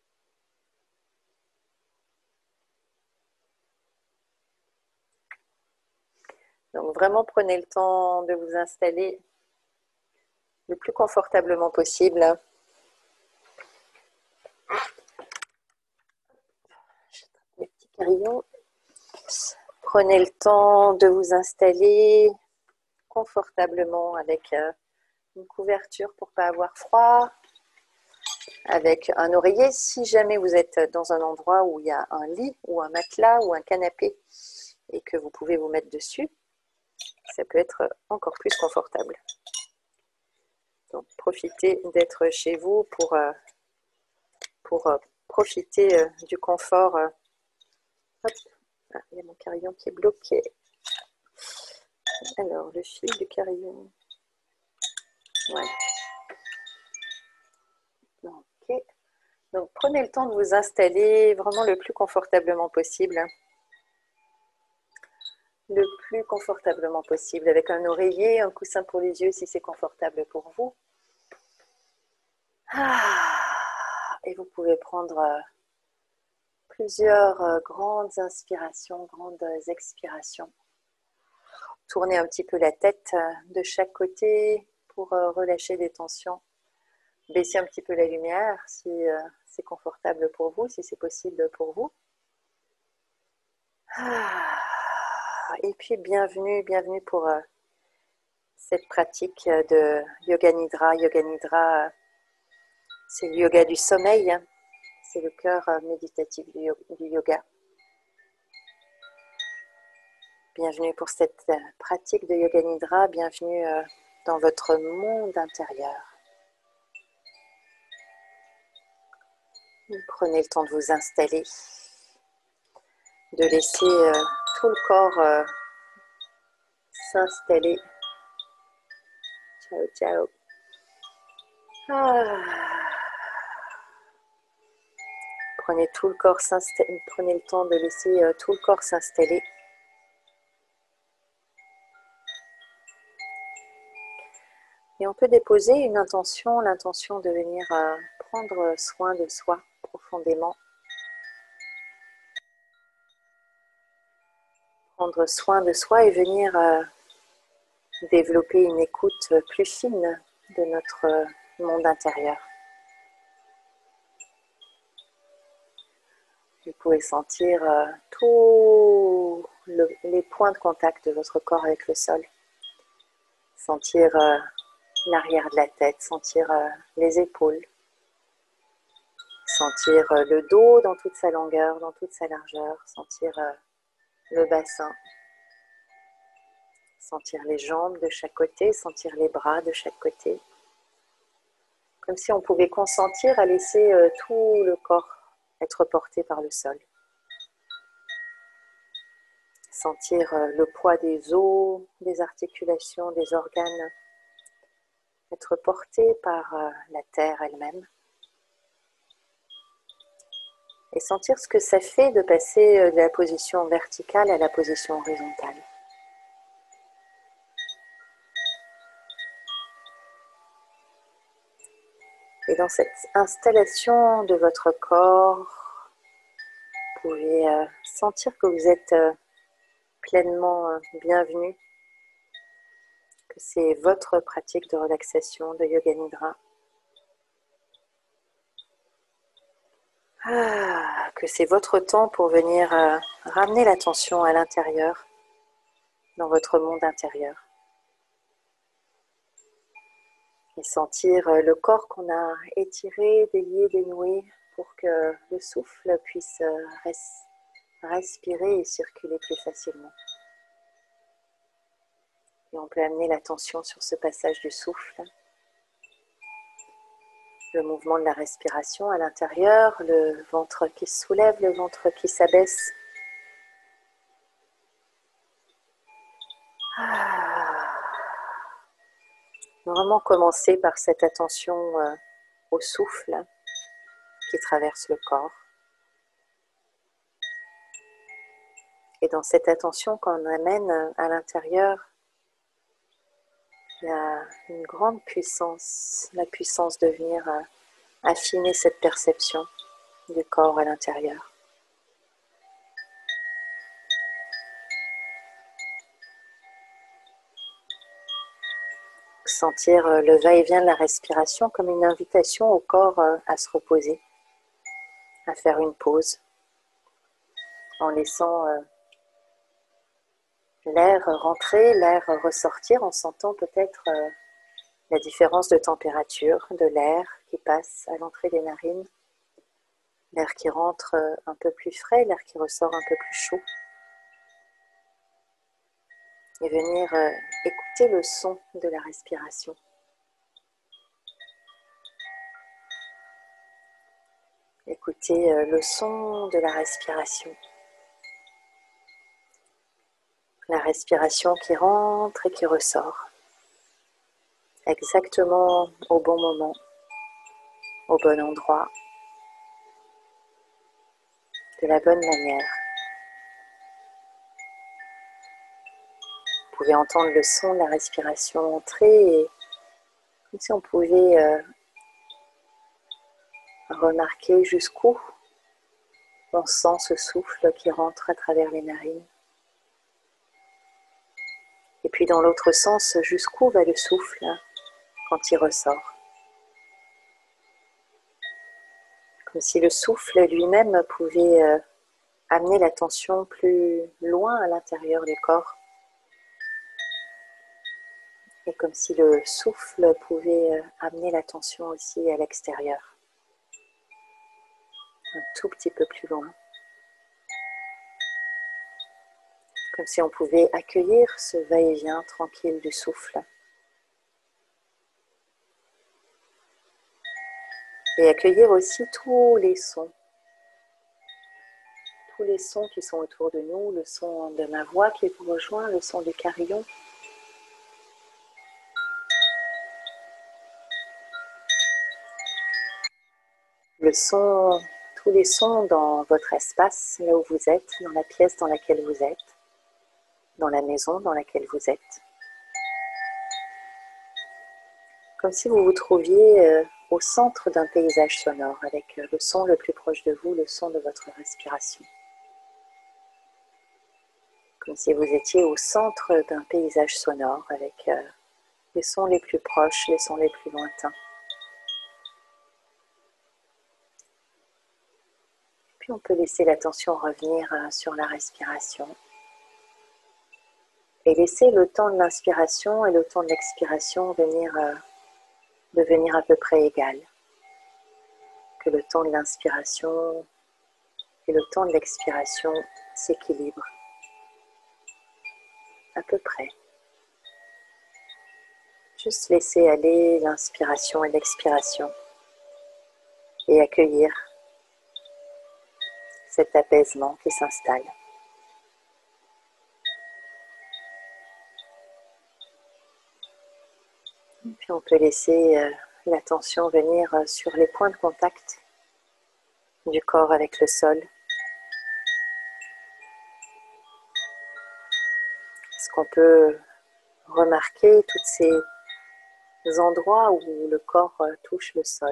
Donc vraiment prenez le temps de vous installer le plus confortablement possible. J'attrape mes petits carillons. Prenez le temps de vous installer confortablement avec euh, une couverture pour ne pas avoir froid, avec un oreiller si jamais vous êtes dans un endroit où il y a un lit ou un matelas ou un canapé et que vous pouvez vous mettre dessus, ça peut être encore plus confortable. Donc profitez d'être chez vous pour, euh, pour euh, profiter euh, du confort. Euh. Hop, ah, il y a mon carillon qui est bloqué. Alors, le fil du carillon. Ouais. Ok. Donc, prenez le temps de vous installer vraiment le plus confortablement possible. Le plus confortablement possible, avec un oreiller, un coussin pour les yeux si c'est confortable pour vous. Ah, et vous pouvez prendre plusieurs grandes inspirations, grandes expirations. Tournez un petit peu la tête de chaque côté pour relâcher des tensions. Baissez un petit peu la lumière si c'est confortable pour vous, si c'est possible pour vous. Et puis bienvenue, bienvenue pour cette pratique de Yoga Nidra. Yoga Nidra, c'est le yoga du sommeil, c'est le cœur méditatif du yoga. Bienvenue pour cette pratique de Yoga Nidra, bienvenue dans votre monde intérieur. Prenez le temps de vous installer, de laisser euh, tout le corps euh, s'installer. Ciao, ciao. Ah. Prenez tout le corps s'installer, prenez le temps de laisser euh, tout le corps s'installer. Et on peut déposer une intention, l'intention de venir euh, prendre soin de soi profondément. prendre soin de soi et venir euh, développer une écoute plus fine de notre euh, monde intérieur. Vous pouvez sentir euh, tous le, les points de contact de votre corps avec le sol. Sentir euh, l'arrière de la tête, sentir euh, les épaules. Sentir euh, le dos dans toute sa longueur, dans toute sa largeur. Sentir euh, le bassin. Sentir les jambes de chaque côté, sentir les bras de chaque côté. Comme si on pouvait consentir à laisser euh, tout le corps être porté par le sol. Sentir euh, le poids des os, des articulations, des organes, être porté par euh, la terre elle-même. Et sentir ce que ça fait de passer euh, de la position verticale à la position horizontale. Et dans cette installation de votre corps, vous pouvez euh, sentir que vous êtes euh, pleinement euh, bienvenu, que c'est votre pratique de relaxation, de Yoga Nidra. Ah, que c'est votre temps pour venir euh, ramener l'attention à l'intérieur, dans votre monde intérieur. Et sentir euh, le corps qu'on a étiré, délié, dénoué, pour que le souffle puisse euh, res respirer et circuler plus facilement. Et on peut amener l'attention sur ce passage du souffle, le mouvement de la respiration à l'intérieur, le ventre qui se soulève, le ventre qui s'abaisse. Ah. Vraiment commencer par cette attention euh, au souffle qui traverse le corps. Et dans cette attention qu'on amène à l'intérieur, il y a une grande puissance, la puissance de venir euh, affiner cette perception du corps à l'intérieur. Sentir euh, le va-et-vient de la respiration comme une invitation au corps euh, à se reposer, à faire une pause, en laissant euh, l'air rentrer, l'air ressortir, en sentant peut-être euh, la différence de température de l'air qui passe à l'entrée des narines, l'air qui rentre euh, un peu plus frais, l'air qui ressort un peu plus chaud. Et venir euh, écouter le son de la respiration. Écouter euh, le son de la respiration. La respiration qui rentre et qui ressort. Exactement au bon moment, au bon endroit, de la bonne manière. Vous pouvez entendre le son de la respiration entrer et comme si on pouvait euh, remarquer jusqu'où on sent ce souffle qui rentre à travers les narines. Et puis dans l'autre sens, jusqu'où va le souffle quand il ressort. Comme si le souffle lui-même pouvait euh, amener l'attention plus loin à l'intérieur du corps. Et comme si le souffle pouvait euh, amener l'attention aussi à l'extérieur. Un tout petit peu plus loin. Comme si on pouvait accueillir ce va-et-vient tranquille du souffle. Et accueillir aussi tous les sons. Tous les sons qui sont autour de nous, le son de ma voix qui vous rejoint, le son du carillon. Le son, tous les sons dans votre espace, là où vous êtes, dans la pièce dans laquelle vous êtes, dans la maison dans laquelle vous êtes. Comme si vous vous trouviez euh, au centre d'un paysage sonore, avec euh, le son le plus proche de vous, le son de votre respiration. comme si vous étiez au centre d'un paysage sonore avec euh, les sons les plus proches, les sons les plus lointains. Puis on peut laisser l'attention revenir euh, sur la respiration et laisser le temps de l'inspiration et le temps de l'expiration venir, euh, devenir à peu près égal. Que le temps de l'inspiration et le temps de l'expiration s'équilibrent à peu près. Juste laisser aller l'inspiration et l'expiration et accueillir cet apaisement qui s'installe. Puis on peut laisser euh, l'attention venir euh, sur les points de contact du corps avec le sol. Est-ce qu'on peut remarquer tous ces endroits où le corps euh, touche le sol?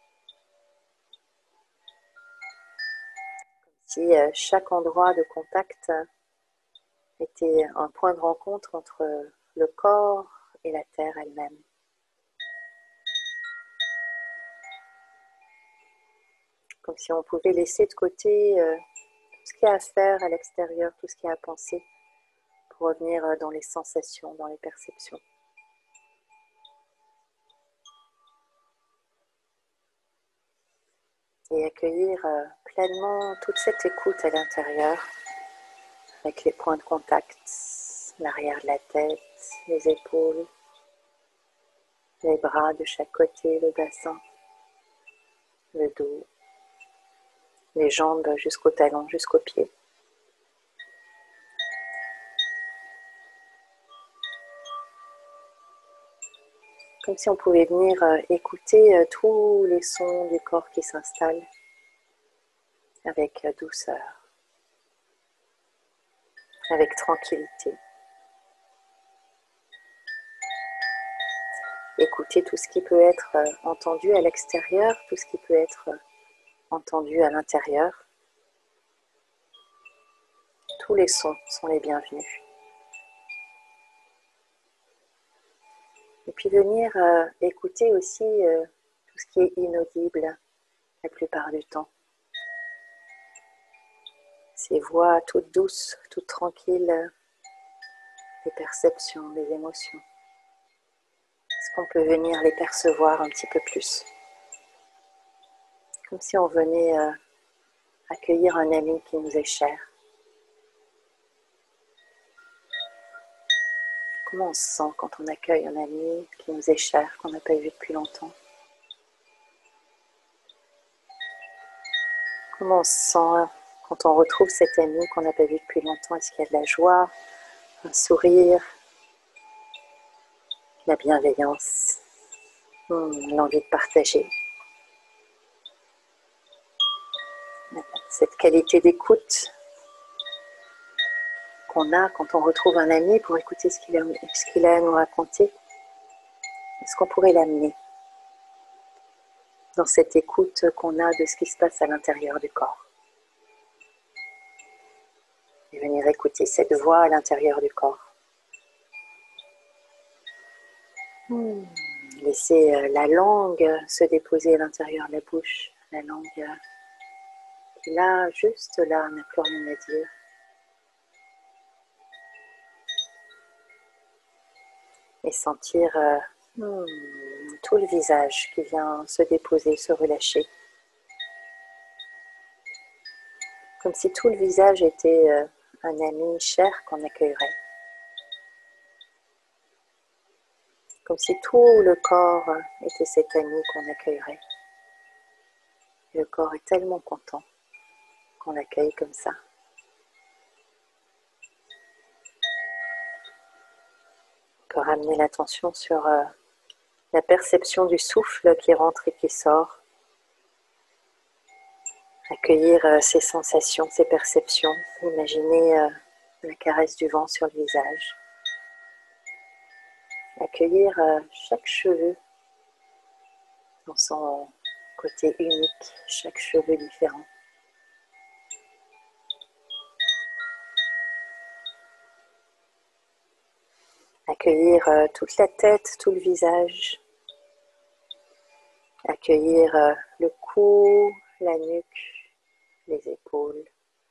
Comme si euh, chaque endroit de contact euh, était un point de rencontre entre le corps et la terre elle-même. Comme si on pouvait laisser de côté euh, tout ce qu'il y a à faire à l'extérieur, tout ce qu'il y a à penser, pour revenir euh, dans les sensations, dans les perceptions. Et accueillir euh, pleinement toute cette écoute à l'intérieur, avec les points de contact, l'arrière de la tête, les épaules, les bras de chaque côté, le bassin, le dos, les jambes jusqu'au talon, jusqu'aux pieds. Comme si on pouvait venir euh, écouter euh, tous les sons du corps qui s'installent avec euh, douceur, avec tranquillité. Écouter tout ce qui peut être euh, entendu à l'extérieur, tout ce qui peut être euh, entendu à l'intérieur. Tous les sons sont les bienvenus. Et puis venir euh, écouter aussi euh, tout ce qui est inaudible la plupart du temps. Ces voix toutes douces, toutes tranquilles, euh, des perceptions, des émotions. Est-ce qu'on peut venir les percevoir un petit peu plus? Comme si on venait euh, accueillir un ami qui nous est cher. Comment on se sent quand on accueille un ami qui nous est cher, qu'on n'a pas vu depuis longtemps? Comment on se sent quand on retrouve cet ami qu'on n'a pas vu depuis longtemps? Est-ce qu'il y a de la joie, un sourire, de la bienveillance, hmm, l'envie de partager? Cette qualité d'écoute qu'on a quand on retrouve un ami pour écouter ce qu'il a, ce qu'il a à nous raconter, est-ce qu'on pourrait l'amener dans cette écoute qu'on a de ce qui se passe à l'intérieur du corps? Et venir écouter cette voix à l'intérieur du corps. Hmm. Laisser la langue se déposer à l'intérieur de la bouche, la langue qui là, juste là, n'a plus rien à dire. Et sentir euh, hmm, tout le visage qui vient se déposer, se relâcher. Comme si tout le visage était euh, un ami cher qu'on accueillerait. Comme si tout le corps était cet ami qu'on accueillerait. Et le corps est tellement content qu'on l'accueille comme ça. On peut ramener l'attention sur euh, la perception du souffle qui rentre et qui sort. Accueillir euh, ces sensations, ces perceptions. Imaginer euh, la caresse du vent sur le visage. Accueillir euh, chaque cheveu dans son côté unique, chaque cheveu différent. Accueillir euh, toute la tête, tout le visage. Accueillir euh, le cou, la nuque, les épaules.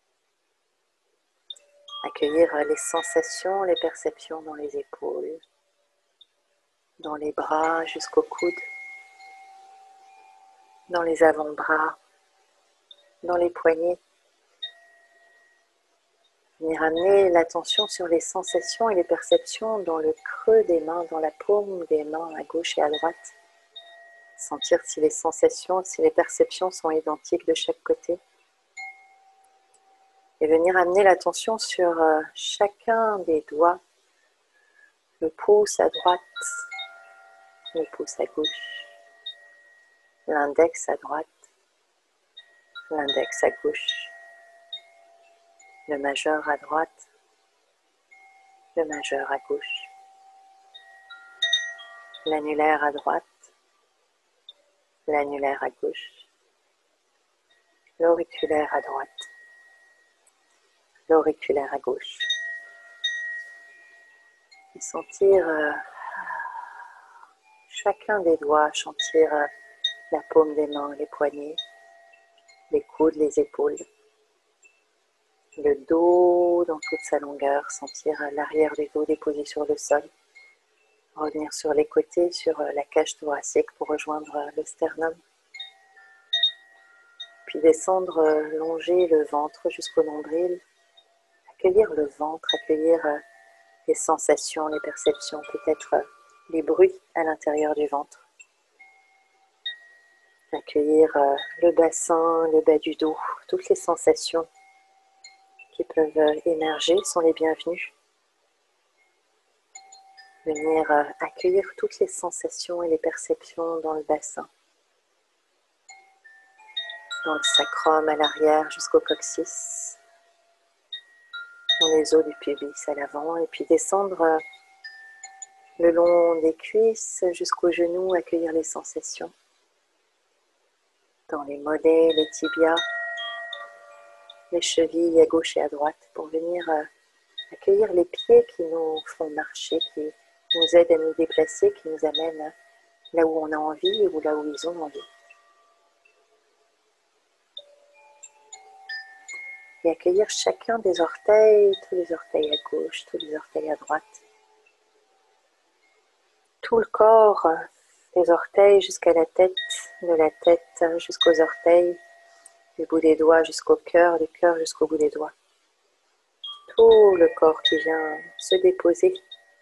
Accueillir euh, les sensations, les perceptions dans les épaules, dans les bras jusqu'au coude, dans les avant-bras, dans les poignets. Venir amener l'attention sur les sensations et les perceptions dans le creux des mains, dans la paume des mains à gauche et à droite. Sentir si les sensations, si les perceptions sont identiques de chaque côté. Et venir amener l'attention sur euh, chacun des doigts, le pouce à droite, le pouce à gauche, l'index à droite, l'index à gauche, le majeur à droite, le majeur à gauche, l'annulaire à droite, l'annulaire à gauche, l'auriculaire à droite, l'auriculaire à gauche. Et sentir euh, chacun des doigts, sentir euh, la paume des mains, les poignets, les coudes, les épaules, le dos dans toute sa longueur, sentir l'arrière du dos déposé sur le sol, revenir sur les côtés, sur la cage thoracique pour rejoindre le sternum, puis descendre, longer le ventre jusqu'au nombril, accueillir le ventre, accueillir les sensations, les perceptions, peut-être les bruits à l'intérieur du ventre, accueillir le bassin, le bas du dos, toutes les sensations qui peuvent émerger sont les bienvenues. Venir accueillir toutes les sensations et les perceptions dans le bassin, dans le sacrum à l'arrière jusqu'au coccyx, dans les os du pubis à l'avant, et puis descendre le long des cuisses jusqu'aux genoux, accueillir les sensations dans les mollets, les tibias, les chevilles à gauche et à droite, pour venir accueillir les pieds qui nous font marcher, qui nous aident à nous déplacer, qui nous amènent là où on a envie ou là où ils ont envie. Et accueillir chacun des orteils, tous les orteils à gauche, tous les orteils à droite. Tout le corps, des orteils jusqu'à la tête, de la tête jusqu'aux orteils, du bout des doigts jusqu'au cœur, du cœur jusqu'au bout des doigts. Tout le corps qui vient se déposer.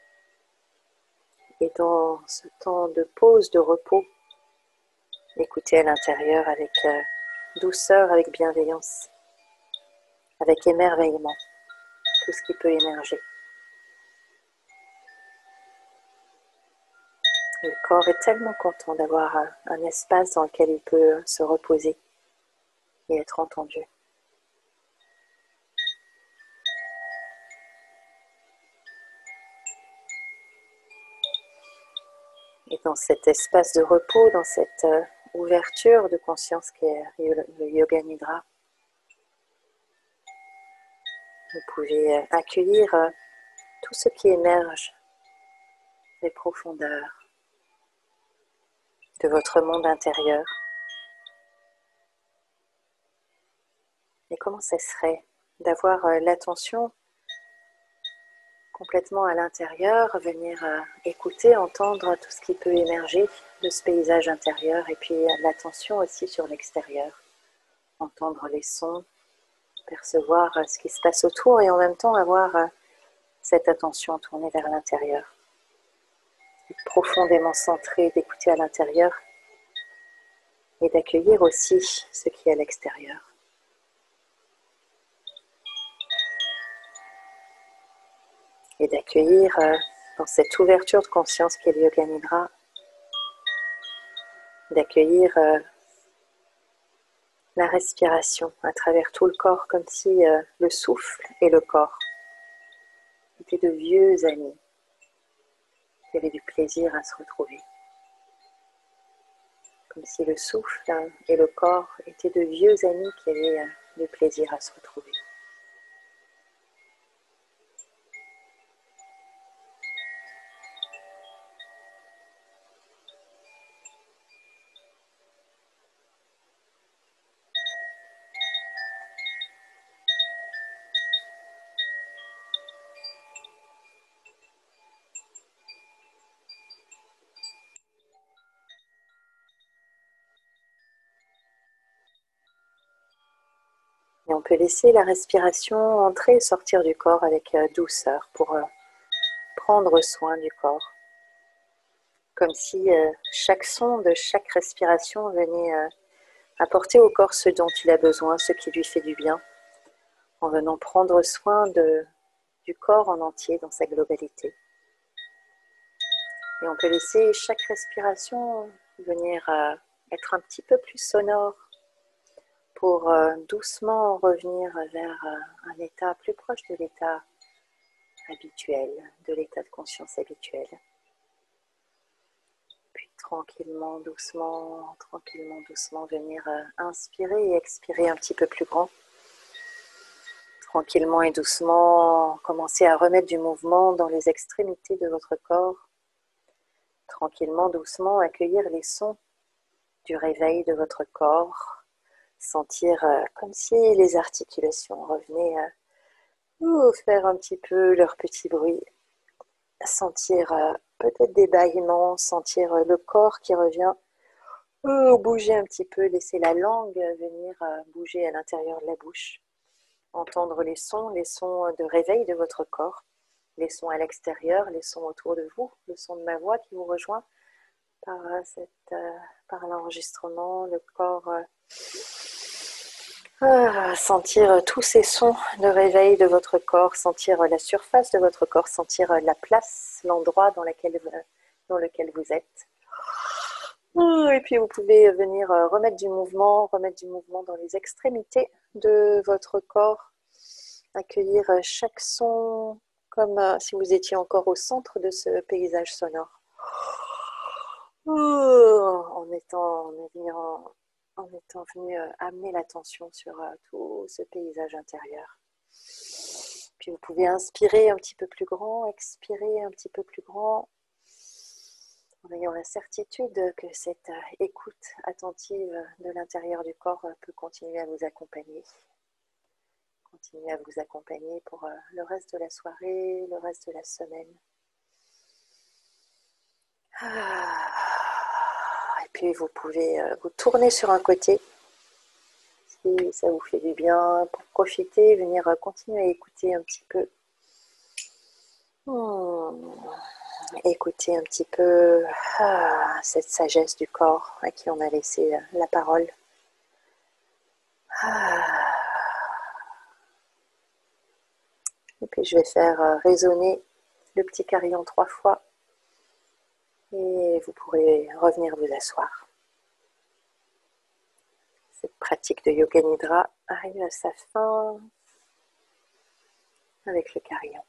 Et dans ce temps de pause, de repos, écouter à l'intérieur avec douceur, avec bienveillance, avec émerveillement, tout ce qui peut émerger. Le corps est tellement content d'avoir un, un espace dans lequel il peut se reposer et être entendu. Et dans cet espace de repos, dans cette euh, ouverture de conscience qu'est le Yoga Nidra, vous pouvez euh, accueillir euh, tout ce qui émerge des profondeurs de votre monde intérieur. Et comment ça serait d'avoir euh, l'attention complètement à l'intérieur, venir euh, écouter, entendre tout ce qui peut émerger de ce paysage intérieur, et puis euh, l'attention aussi sur l'extérieur, entendre les sons, percevoir euh, ce qui se passe autour, et en même temps avoir euh, cette attention tournée vers l'intérieur, profondément centrée, d'écouter à l'intérieur et d'accueillir aussi ce qui est à l'extérieur. Et d'accueillir euh, dans cette ouverture de conscience qu'est le Yoga Nidra, d'accueillir euh, la respiration à travers tout le corps, comme si euh, le souffle et le corps étaient de vieux amis qui avaient du plaisir à se retrouver. Comme si le souffle et le corps étaient de vieux amis qui avaient euh, du plaisir à se retrouver. on peut laisser la respiration entrer et sortir du corps avec douceur pour prendre soin du corps. Comme si euh, chaque son de chaque respiration venait euh, apporter au corps ce dont il a besoin, ce qui lui fait du bien, en venant prendre soin de, du corps en entier dans sa globalité. Et on peut laisser chaque respiration venir euh, être un petit peu plus sonore pour euh, doucement revenir vers euh, un état plus proche de l'état habituel, de l'état de conscience habituel. Puis tranquillement, doucement, tranquillement, doucement venir euh, inspirer et expirer un petit peu plus grand. Tranquillement et doucement, commencez à remettre du mouvement dans les extrémités de votre corps. Tranquillement, doucement, accueillir les sons du réveil de votre corps. Sentir euh, comme si les articulations revenaient à euh, faire un petit peu leur petit bruit. Sentir euh, peut-être des bâillements, sentir euh, le corps qui revient. Euh, bouger un petit peu, laisser la langue venir euh, bouger à l'intérieur de la bouche. Entendre les sons, les sons de réveil de votre corps, les sons à l'extérieur, les sons autour de vous, le son de ma voix qui vous rejoint par, cette, euh, par l'enregistrement, le corps. Euh, euh, sentir tous ces sons de réveil de votre corps, sentir la surface de votre corps, sentir la place, l'endroit dans, laquelle, dans lequel vous êtes. Et puis vous pouvez venir remettre du mouvement, remettre du mouvement dans les extrémités de votre corps, accueillir chaque son comme si vous étiez encore au centre de ce paysage sonore. En étant, en étant, en étant venu amener l'attention sur tout ce paysage intérieur. Puis vous pouvez inspirer un petit peu plus grand, expirer un petit peu plus grand, en ayant la certitude que cette écoute attentive de l'intérieur du corps peut continuer à vous accompagner. Continuer à vous accompagner pour le reste de la soirée, le reste de la semaine. Et puis vous pouvez vous tourner sur un côté, si ça vous fait du bien, pour profiter, venir continuer à écouter un petit peu. Hmm. Écoutez un petit peu ah, cette sagesse du corps à qui on a laissé la parole. Ah. Et puis je vais faire résonner le petit carillon trois fois et vous pourrez revenir vous asseoir. Cette pratique de Yoga Nidra arrive à sa fin avec le carillon.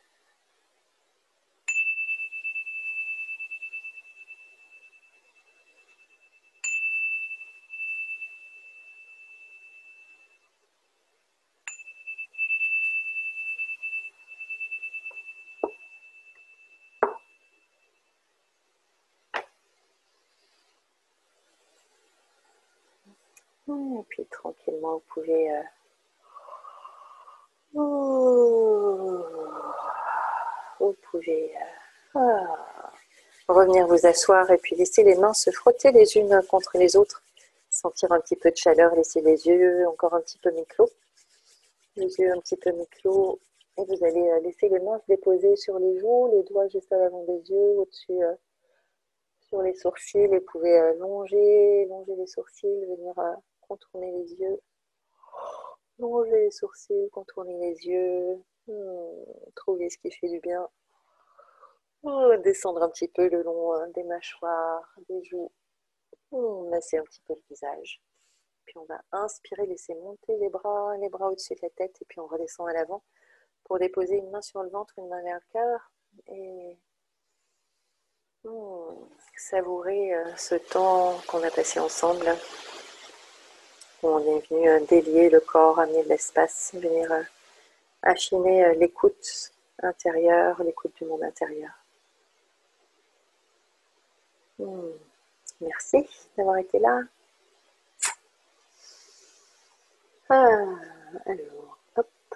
Et puis tranquillement, vous pouvez euh, vous pouvez euh, ah, revenir vous asseoir et puis laisser les mains se frotter les unes contre les autres. Sentir un petit peu de chaleur, laisser les yeux encore un petit peu mi-clos. Les yeux un petit peu mi-clos. Et vous allez laisser les mains se déposer sur les joues, les doigts juste à l'avant des yeux, au-dessus euh, sur les sourcils. Et vous pouvez euh, longer, longer les sourcils, venir euh, contourner les yeux. Longer les sourcils, contourner les yeux. Hmm, trouver ce qui fait du bien. Oh, descendre un petit peu le long hein, des mâchoires, des joues. Hmm, masser un petit peu le visage. Puis on va inspirer, laisser monter les bras, les bras au-dessus de la tête. Et puis on redescend à l'avant pour déposer une main sur le ventre, une main vers le cœur. Et hmm, savourer euh, ce temps qu'on a passé ensemble. Où on est venu euh, délier le corps, amener de l'espace, venir euh, affiner euh, l'écoute intérieure, l'écoute du monde intérieur. Hmm. Merci d'avoir été là. Ah, alors,